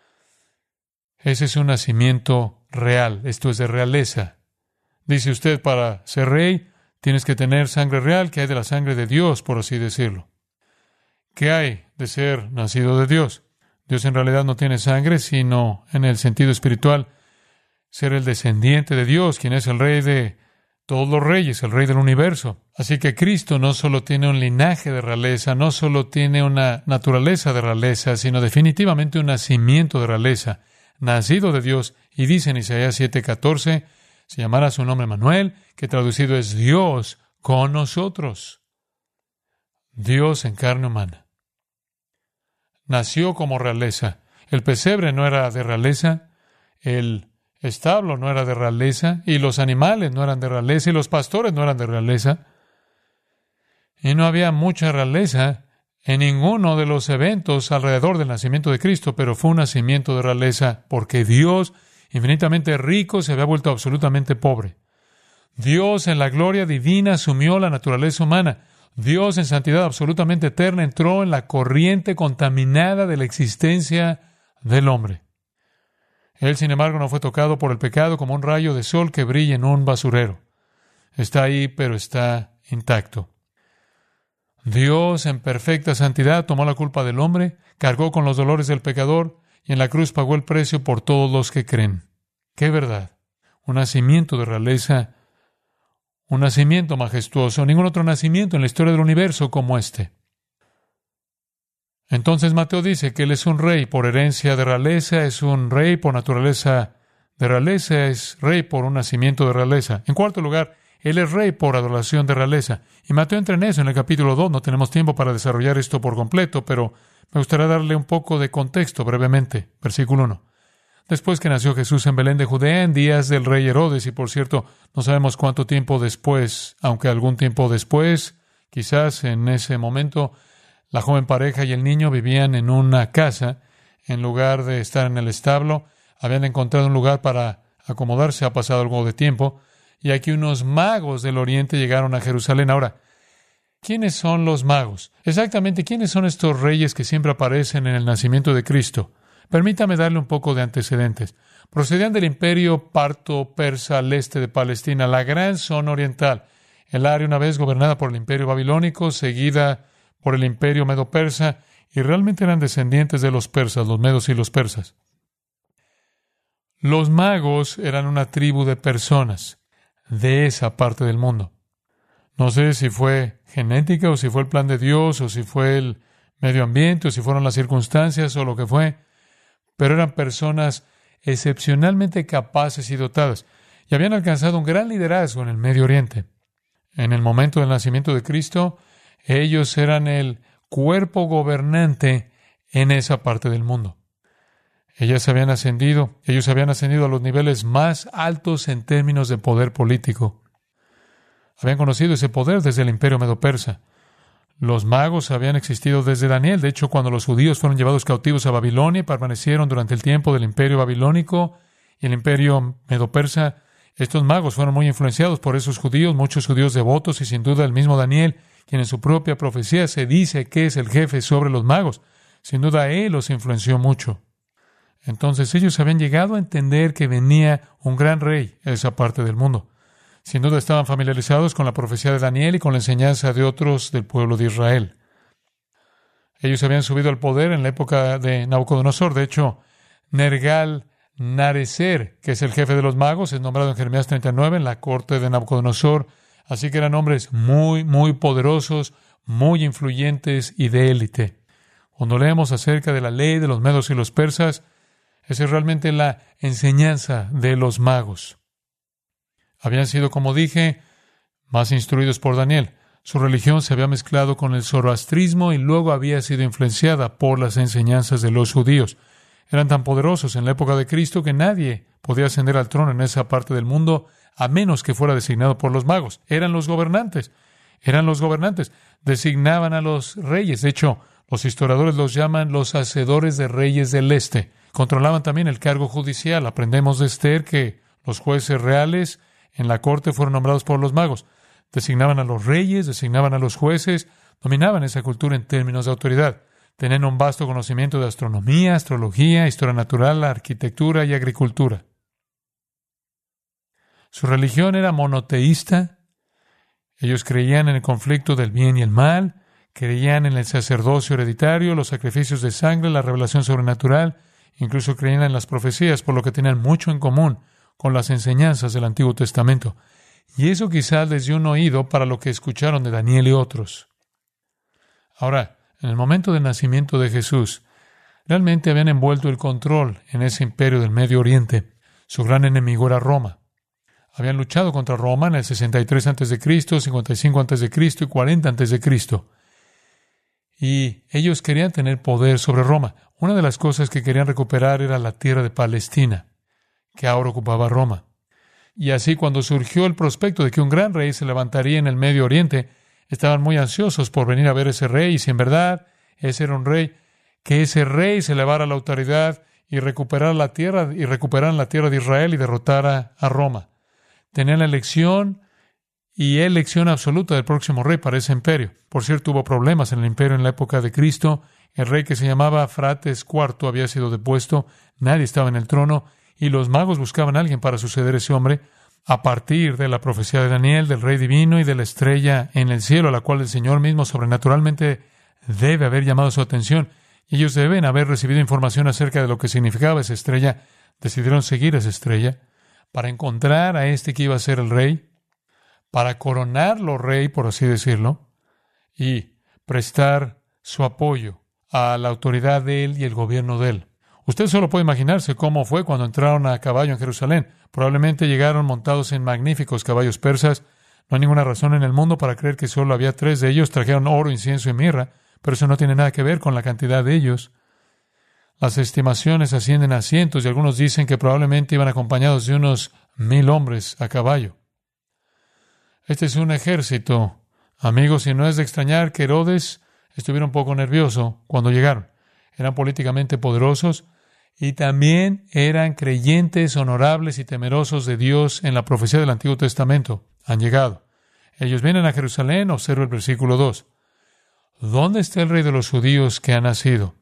Ese es un nacimiento real, esto es de realeza. Dice usted, para ser rey, tienes que tener sangre real, que hay de la sangre de Dios, por así decirlo. ¿Qué hay de ser nacido de Dios? Dios en realidad no tiene sangre, sino en el sentido espiritual, ser el descendiente de Dios, quien es el rey de todos los reyes, el rey del universo. Así que Cristo no solo tiene un linaje de realeza, no solo tiene una naturaleza de realeza, sino definitivamente un nacimiento de realeza, nacido de Dios, y dice en Isaías 7:14, se llamará su nombre Manuel, que traducido es Dios con nosotros. Dios en carne humana. Nació como realeza. El pesebre no era de realeza, el establo no era de realeza, y los animales no eran de realeza, y los pastores no eran de realeza. Y no había mucha realeza en ninguno de los eventos alrededor del nacimiento de Cristo, pero fue un nacimiento de realeza porque Dios, infinitamente rico, se había vuelto absolutamente pobre. Dios en la gloria divina asumió la naturaleza humana. Dios en santidad absolutamente eterna entró en la corriente contaminada de la existencia del hombre. Él, sin embargo, no fue tocado por el pecado como un rayo de sol que brilla en un basurero. Está ahí, pero está intacto. Dios, en perfecta santidad, tomó la culpa del hombre, cargó con los dolores del pecador y en la cruz pagó el precio por todos los que creen. ¡Qué verdad! Un nacimiento de realeza, un nacimiento majestuoso, ningún otro nacimiento en la historia del universo como este. Entonces Mateo dice que Él es un rey por herencia de realeza, es un rey por naturaleza de realeza, es rey por un nacimiento de realeza. En cuarto lugar, Él es rey por adoración de realeza. Y Mateo entra en eso en el capítulo 2. No tenemos tiempo para desarrollar esto por completo, pero me gustaría darle un poco de contexto brevemente. Versículo 1. Después que nació Jesús en Belén de Judea, en días del rey Herodes, y por cierto, no sabemos cuánto tiempo después, aunque algún tiempo después, quizás en ese momento, la joven pareja y el niño vivían en una casa, en lugar de estar en el establo, habían encontrado un lugar para acomodarse, ha pasado algo de tiempo, y aquí unos magos del oriente llegaron a Jerusalén. Ahora, ¿quiénes son los magos? Exactamente, ¿quiénes son estos reyes que siempre aparecen en el nacimiento de Cristo? Permítame darle un poco de antecedentes. Procedían del imperio parto-persa al este de Palestina, la gran zona oriental, el área una vez gobernada por el imperio babilónico, seguida por el imperio medo-persa, y realmente eran descendientes de los persas, los medos y los persas. Los magos eran una tribu de personas de esa parte del mundo. No sé si fue genética o si fue el plan de Dios o si fue el medio ambiente o si fueron las circunstancias o lo que fue, pero eran personas excepcionalmente capaces y dotadas y habían alcanzado un gran liderazgo en el Medio Oriente. En el momento del nacimiento de Cristo, ellos eran el cuerpo gobernante en esa parte del mundo. Ellos habían ascendido a los niveles más altos en términos de poder político. Habían conocido ese poder desde el Imperio Medo-Persa. Los magos habían existido desde Daniel. De hecho, cuando los judíos fueron llevados cautivos a Babilonia y permanecieron durante el tiempo del Imperio Babilónico y el Imperio Medo-Persa, estos magos fueron muy influenciados por esos judíos, muchos judíos devotos y sin duda el mismo Daniel, quien en su propia profecía se dice que es el jefe sobre los magos. Sin duda él los influenció mucho. Entonces ellos habían llegado a entender que venía un gran rey a esa parte del mundo. Sin duda estaban familiarizados con la profecía de Daniel y con la enseñanza de otros del pueblo de Israel. Ellos habían subido al poder en la época de Nabucodonosor. De hecho, Nergal-Narecer, que es el jefe de los magos, es nombrado en Jeremías 39 en la corte de Nabucodonosor. Así que eran hombres muy, muy poderosos, muy influyentes y de élite. Cuando leemos acerca de la ley de los medos y los persas, esa es realmente la enseñanza de los magos. Habían sido, como dije, más instruidos por Daniel. Su religión se había mezclado con el zoroastrismo y luego había sido influenciada por las enseñanzas de los judíos. Eran tan poderosos en la época de Cristo que nadie podía ascender al trono en esa parte del mundo a menos que fuera designado por los magos. Eran los gobernantes. Designaban a los reyes. De hecho, los historiadores los llaman los hacedores de reyes del este. Controlaban también el cargo judicial. Aprendemos de Esther que los jueces reales en la corte fueron nombrados por los magos. Designaban a los reyes, designaban a los jueces, dominaban esa cultura en términos de autoridad. Tenían un vasto conocimiento de astronomía, astrología, historia natural, arquitectura y agricultura. Su religión era monoteísta. Ellos creían en el conflicto del bien y el mal, creían en el sacerdocio hereditario, los sacrificios de sangre, la revelación sobrenatural, incluso creían en las profecías, por lo que tenían mucho en común con las enseñanzas del Antiguo Testamento. Y eso quizás les dio un oído para lo que escucharon de Daniel y otros. Ahora, en el momento del nacimiento de Jesús, realmente habían envuelto el control en ese imperio del Medio Oriente. Su gran enemigo era Roma. Habían luchado contra Roma en el 63 a.C., 55 a.C. y 40 a.C. Y ellos querían tener poder sobre Roma. Una de las cosas que querían recuperar era la tierra de Palestina, que ahora ocupaba Roma. Y así, cuando surgió el prospecto de que un gran rey se levantaría en el Medio Oriente, estaban muy ansiosos por venir a ver ese rey, y si en verdad ese era un rey, que ese rey se elevara a la autoridad y recuperara la tierra de Israel y derrotara a Roma. Tenían la elección y elección absoluta del próximo rey para ese imperio. Por cierto, hubo problemas en el imperio en la época de Cristo. El rey que se llamaba Frates IV había sido depuesto, nadie estaba en el trono, y los magos buscaban a alguien para suceder a ese hombre a partir de la profecía de Daniel, del rey divino y de la estrella en el cielo, a la cual el Señor mismo sobrenaturalmente debe haber llamado su atención. Y ellos deben haber recibido información acerca de lo que significaba esa estrella. Decidieron seguir esa estrella para encontrar a este que iba a ser el rey, para coronarlo rey, por así decirlo, y prestar su apoyo a la autoridad de él y el gobierno de él. Usted solo puede imaginarse cómo fue cuando entraron a caballo en Jerusalén. Probablemente llegaron montados en magníficos caballos persas. No hay ninguna razón en el mundo para creer que solo había 3 de ellos. Trajeron oro, incienso y mirra, pero eso no tiene nada que ver con la cantidad de ellos. Las estimaciones ascienden a cientos y algunos dicen que probablemente iban acompañados de unos 1,000 hombres a caballo. Este es un ejército, amigos, y no es de extrañar que Herodes estuviera un poco nervioso cuando llegaron. Eran políticamente poderosos y también eran creyentes, honorables y temerosos de Dios en la profecía del Antiguo Testamento. Han llegado. Ellos vienen a Jerusalén, observa el versículo 2. ¿Dónde está el rey de los judíos que ha nacido?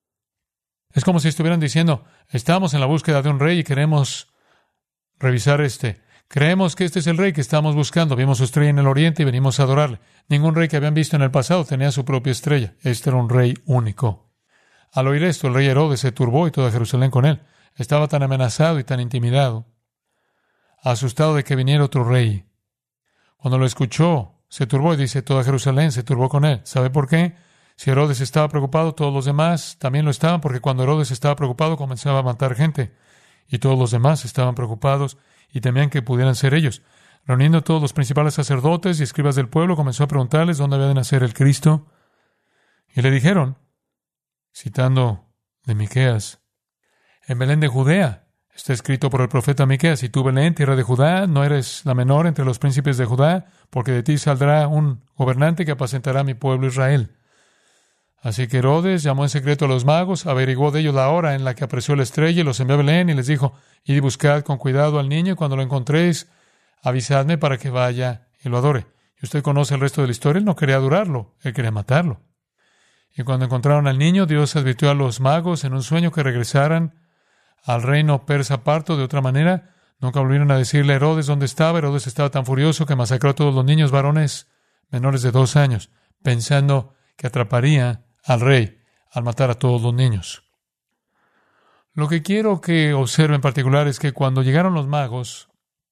Es como si estuvieran diciendo, estamos en la búsqueda de un rey y queremos revisar este. Creemos que este es el rey que estamos buscando. Vimos su estrella en el oriente y venimos a adorarle. Ningún rey que habían visto en el pasado tenía su propia estrella. Este era un rey único. Al oír esto, el rey Herodes se turbó y toda Jerusalén con él. estaba tan amenazado y tan intimidado, asustado de que viniera otro rey. Cuando lo escuchó, se turbó y dice, toda Jerusalén se turbó con él. ¿Sabe por qué? Si Herodes estaba preocupado, todos los demás también lo estaban, porque cuando Herodes estaba preocupado, comenzaba a matar gente. Y todos los demás estaban preocupados y temían que pudieran ser ellos. Reuniendo a todos los principales sacerdotes y escribas del pueblo, comenzó a preguntarles dónde había de nacer el Cristo. Y le dijeron, citando de Miqueas, en Belén de Judea. Está escrito por el profeta Miqueas, y tú, Belén, tierra de Judá, no eres la menor entre los príncipes de Judá, porque de ti saldrá un gobernante que apacentará a mi pueblo Israel. Así que Herodes llamó en secreto a los magos, averiguó de ellos la hora en la que apareció la estrella y los envió a Belén y les dijo, id y buscad con cuidado al niño y cuando lo encontréis, avisadme para que vaya y lo adore. Y usted conoce el resto de la historia, él no quería adorarlo, él quería matarlo. Y cuando encontraron al niño, Dios advirtió a los magos en un sueño que regresaran al reino persa parto de otra manera. Nunca volvieron a decirle a Herodes dónde estaba. Herodes estaba tan furioso que masacró a todos los niños varones menores de 2 años, pensando que atraparía al rey al matar a todos los niños. Lo que quiero que observe en particular es que cuando llegaron los magos,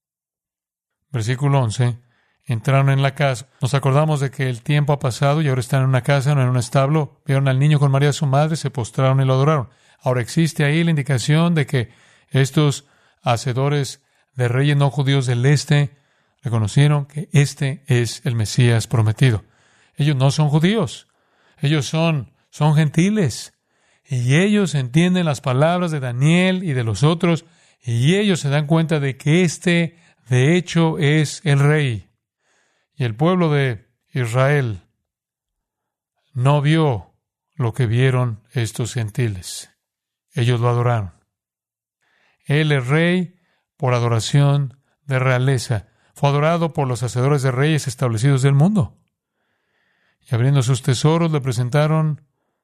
versículo 11, entraron en la casa. Nos acordamos de que el tiempo ha pasado y ahora están en una casa, no en un establo. Vieron al niño con María su madre, se postraron y lo adoraron. Ahora existe ahí la indicación de que estos hacedores de reyes no judíos del este reconocieron que este es el Mesías prometido. Ellos no son judíos, ellos son gentiles. Y ellos entienden las palabras de Daniel y de los otros, y ellos se dan cuenta de que este, de hecho, es el rey. Y el pueblo de Israel no vio lo que vieron estos gentiles. Ellos lo adoraron. Él es rey por adoración de realeza. Fue adorado por los hacedores de reyes establecidos del mundo. Y abriendo sus tesoros le presentaron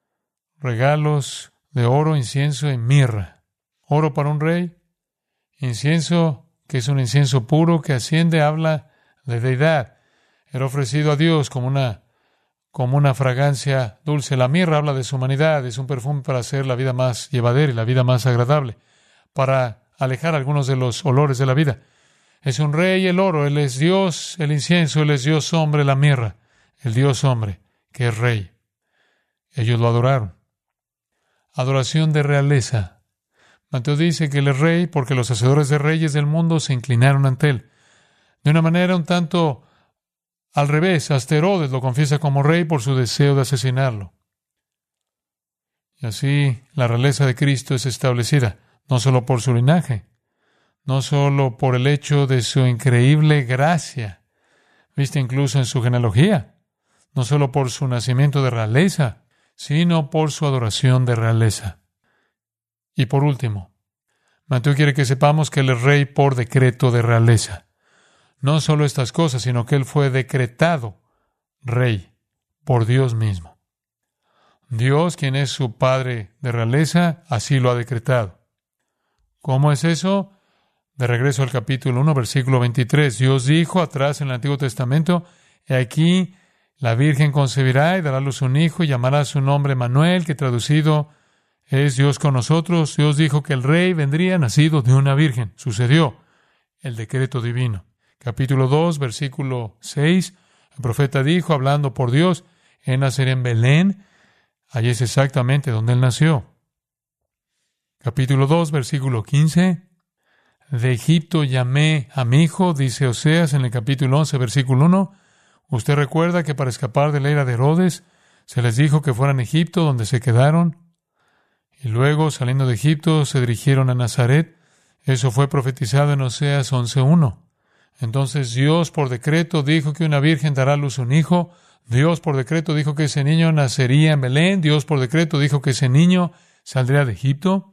regalos de oro, incienso y mirra. Oro para un rey, incienso, que es un incienso puro que asciende, habla de deidad. Era ofrecido a Dios como una fragancia dulce. La mirra habla de su humanidad, es un perfume para hacer la vida más llevadera y la vida más agradable, para alejar algunos de los olores de la vida. Es un rey el oro, Él es Dios el incienso, Él es Dios hombre la mirra, el Dios hombre que es rey. Ellos lo adoraron. Adoración de realeza. Mateo dice que Él es rey porque los hacedores de reyes del mundo se inclinaron ante Él. De una manera un tanto al revés, hasta Herodes lo confiesa como rey por su deseo de asesinarlo. Y así la realeza de Cristo es establecida, no solo por su linaje, no solo por el hecho de su increíble gracia, vista incluso en su genealogía, no solo por su nacimiento de realeza, sino por su adoración de realeza. Y por último, Mateo quiere que sepamos que Él es rey por decreto de realeza. No solo estas cosas, sino que Él fue decretado rey por Dios mismo. Dios, quien es su Padre de realeza, así lo ha decretado. ¿Cómo es eso? De regreso al capítulo 1, versículo 23. Dios dijo atrás en el Antiguo Testamento, he aquí, la Virgen concebirá y dará a luz un hijo y llamará su nombre Emmanuel, que traducido es Dios con nosotros. Dios dijo que el rey vendría nacido de una virgen. Sucedió el decreto divino. Capítulo 2, versículo 6. El profeta dijo, hablando por Dios, él nacerá en Belén. Allí es exactamente donde él nació. Capítulo 2, versículo 15. De Egipto llamé a mi hijo, dice Oseas en el capítulo 11, versículo 1. Usted recuerda que para escapar de la ira de Herodes, se les dijo que fueran a Egipto, donde se quedaron. Y luego, saliendo de Egipto, se dirigieron a Nazaret. Eso fue profetizado en Oseas 11:1. Entonces Dios por decreto dijo que una virgen dará a luz un hijo. Dios por decreto dijo que ese niño nacería en Belén. Dios por decreto dijo que ese niño saldría de Egipto.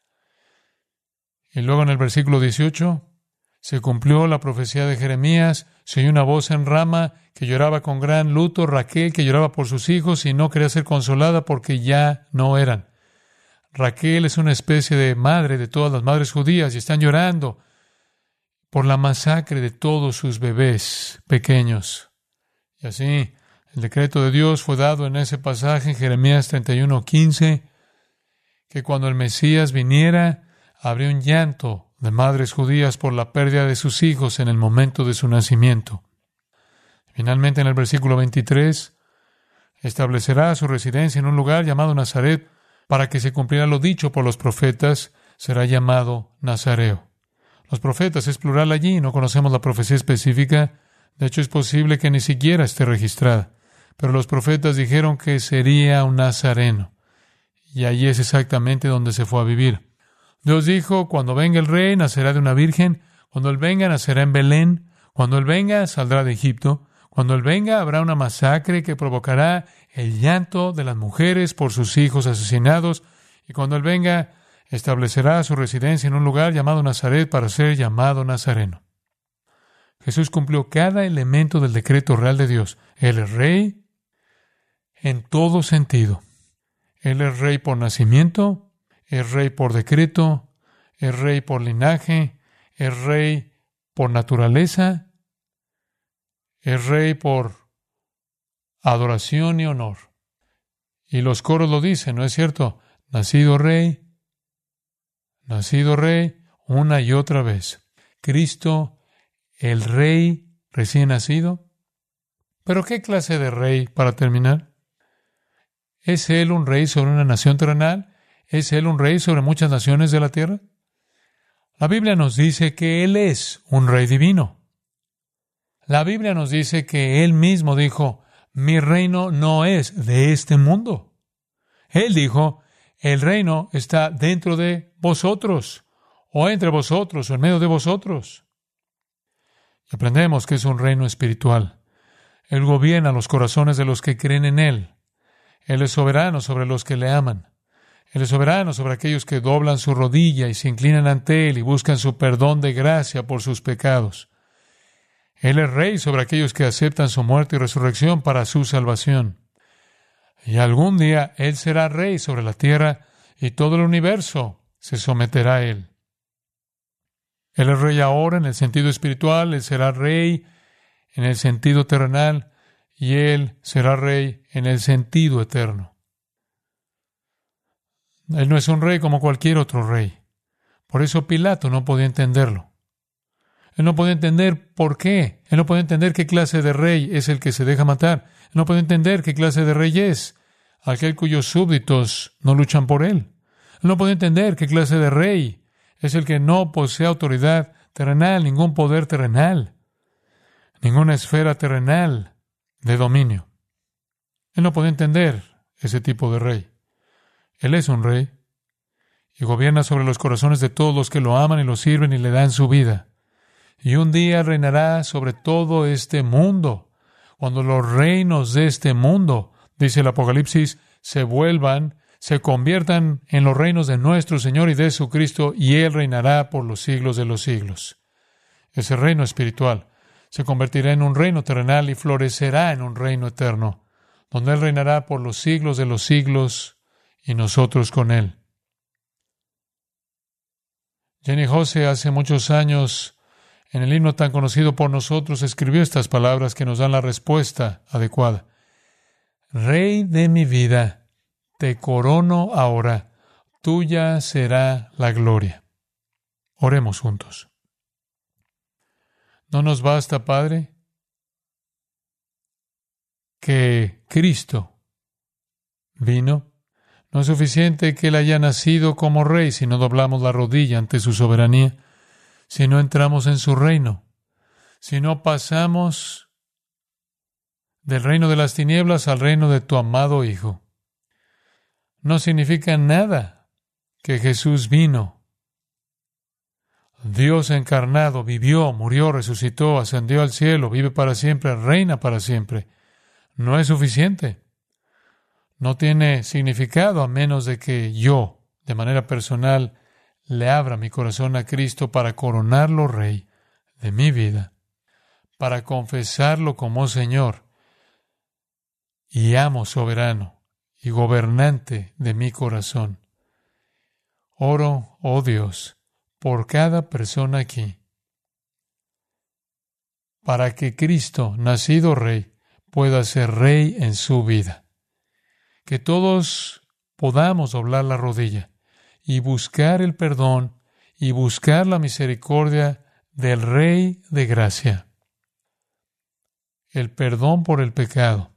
Y luego en el versículo 18, se cumplió la profecía de Jeremías. Se oyó una voz en Rama que lloraba con gran luto, Raquel que lloraba por sus hijos y no quería ser consolada porque ya no eran. Raquel es una especie de madre de todas las madres judías y están llorando por la masacre de todos sus bebés pequeños. Y así, el decreto de Dios fue dado en ese pasaje en Jeremías 31:15, que cuando el Mesías viniera, habría un llanto de madres judías por la pérdida de sus hijos en el momento de su nacimiento. Finalmente, en el versículo 23, establecerá su residencia en un lugar llamado Nazaret, para que se cumpliera lo dicho por los profetas, será llamado Nazareo. Los profetas es plural allí, no conocemos la profecía específica, de hecho es posible que ni siquiera esté registrada, pero los profetas dijeron que sería un nazareno, y allí es exactamente donde se fue a vivir. Dios dijo, cuando venga el rey, nacerá de una virgen, cuando él venga, nacerá en Belén, cuando él venga, saldrá de Egipto, cuando él venga, habrá una masacre que provocará el llanto de las mujeres por sus hijos asesinados, y cuando él venga, establecerá su residencia en un lugar llamado Nazaret para ser llamado Nazareno. Jesús cumplió cada elemento del decreto real de Dios. Él es rey en todo sentido. Él es rey por nacimiento, es rey por decreto, es rey por linaje, es rey por naturaleza, es rey por adoración y honor. Y los coros lo dicen, ¿no es cierto? Nacido rey, una y otra vez. Cristo, el rey recién nacido. ¿Pero qué clase de rey, para terminar? ¿Es Él un rey sobre una nación terrenal? ¿Es Él un rey sobre muchas naciones de la tierra? La Biblia nos dice que Él es un rey divino. La Biblia nos dice que Él mismo dijo, mi reino no es de este mundo. Él dijo, el reino está dentro de vosotros, o entre vosotros, o en medio de vosotros. Y aprendemos que es un reino espiritual. Él gobierna los corazones de los que creen en Él. Él es soberano sobre los que le aman. Él es soberano sobre aquellos que doblan su rodilla y se inclinan ante Él y buscan su perdón de gracia por sus pecados. Él es rey sobre aquellos que aceptan su muerte y resurrección para su salvación. Y algún día Él será rey sobre la tierra y todo el universo se someterá a Él. Él es rey ahora en el sentido espiritual, Él será rey en el sentido terrenal y Él será rey en el sentido eterno. Él no es un rey como cualquier otro rey. Por eso Pilato no podía entenderlo. Él no podía entender por qué. Él no podía entender qué clase de rey es el que se deja matar. Él no podía entender qué clase de rey es aquel cuyos súbditos no luchan por él. Él no podía entender qué clase de rey es el que no posee autoridad terrenal, ningún poder terrenal, ninguna esfera terrenal de dominio. Él no podía entender ese tipo de rey. Él es un rey y gobierna sobre los corazones de todos los que lo aman y lo sirven y le dan su vida. Y un día reinará sobre todo este mundo. Cuando los reinos de este mundo, dice el Apocalipsis, se conviertan en los reinos de nuestro Señor y de su Cristo, y Él reinará por los siglos de los siglos. Ese reino espiritual se convertirá en un reino terrenal y florecerá en un reino eterno, donde Él reinará por los siglos de los siglos y nosotros con Él. Jenny Jose hace muchos años, en el himno tan conocido por nosotros, escribió estas palabras que nos dan la respuesta adecuada. Rey de mi vida, te corono ahora, tuya será la gloria. Oremos juntos. ¿No nos basta, Padre, que Cristo vino? No es suficiente que Él haya nacido como Rey si no doblamos la rodilla ante su soberanía, si no entramos en su reino, si no pasamos del reino de las tinieblas al reino de tu amado Hijo. No significa nada que Jesús vino, Dios encarnado, vivió, murió, resucitó, ascendió al cielo, vive para siempre, reina para siempre. No es suficiente. No tiene significado a menos de que yo, de manera personal, le abra mi corazón a Cristo para coronarlo Rey de mi vida, para confesarlo como Señor y amo soberano y gobernante de mi corazón. Oro, oh Dios, por cada persona aquí, para que Cristo, nacido Rey, pueda ser Rey en su vida. Que todos podamos doblar la rodilla y buscar el perdón y buscar la misericordia del Rey de gracia, el perdón por el pecado,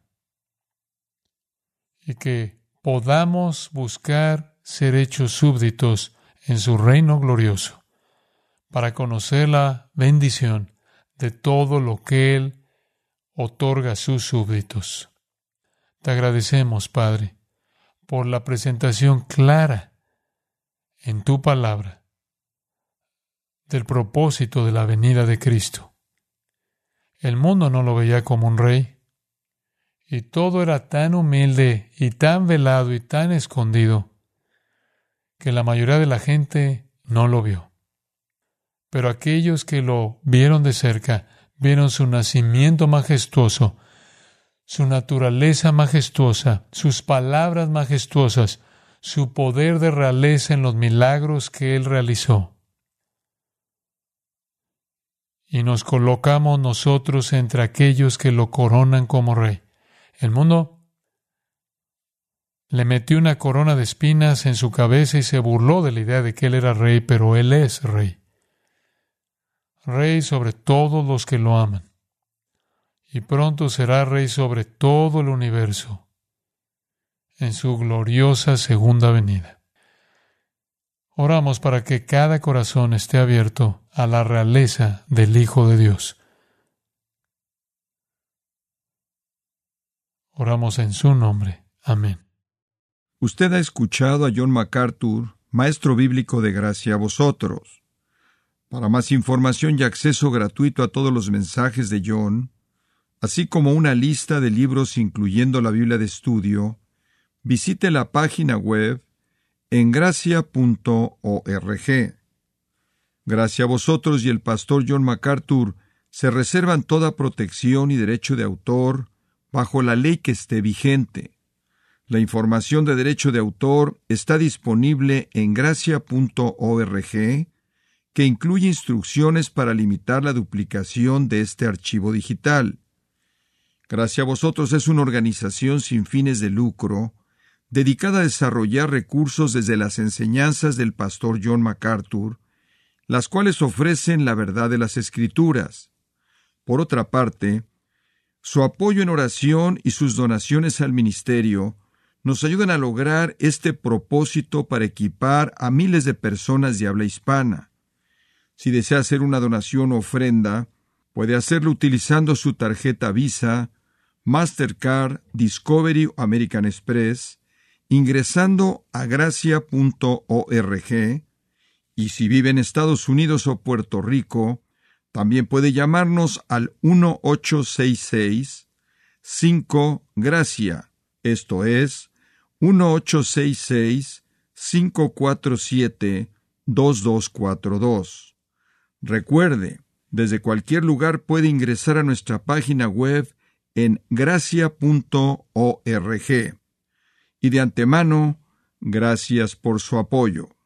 y que podamos buscar ser hechos súbditos en su reino glorioso, para conocer la bendición de todo lo que Él otorga a sus súbditos. Te agradecemos, Padre, por la presentación clara en tu palabra del propósito de la venida de Cristo. El mundo no lo veía como un rey, y todo era tan humilde y tan velado y tan escondido que la mayoría de la gente no lo vio. Pero aquellos que lo vieron de cerca, vieron su nacimiento majestuoso, su naturaleza majestuosa, sus palabras majestuosas, su poder de realeza en los milagros que Él realizó. Y nos colocamos nosotros entre aquellos que lo coronan como rey. El mundo le metió una corona de espinas en su cabeza y se burló de la idea de que Él era rey, pero Él es rey. Rey sobre todos los que lo aman. Y pronto será rey sobre todo el universo en su gloriosa segunda venida. Oramos para que cada corazón esté abierto a la realeza del Hijo de Dios. Oramos en su nombre. Amén. Usted ha escuchado a John MacArthur, maestro bíblico de gracia a vosotros. Para más información y acceso gratuito a todos los mensajes de John, así como una lista de libros incluyendo la Biblia de estudio, visite la página web en gracia.org. Gracia a vosotros y el pastor John MacArthur se reservan toda protección y derecho de autor bajo la ley que esté vigente. La información de derecho de autor está disponible en gracia.org, que incluye instrucciones para limitar la duplicación de este archivo digital. Gracia a vosotros es una organización sin fines de lucro, dedicada a desarrollar recursos desde las enseñanzas del pastor John MacArthur, las cuales ofrecen la verdad de las Escrituras. Por otra parte, su apoyo en oración y sus donaciones al ministerio nos ayudan a lograr este propósito para equipar a miles de personas de habla hispana. Si desea hacer una donación o ofrenda, puede hacerlo utilizando su tarjeta Visa, Mastercard, Discovery o American Express, ingresando a gracia.org, y si vive en Estados Unidos o Puerto Rico, también puede llamarnos al 1-866-5-GRACIA, esto es, 1-866-547-2242. Recuerde, desde cualquier lugar puede ingresar a nuestra página web en gracia.org. Y de antemano, gracias por su apoyo.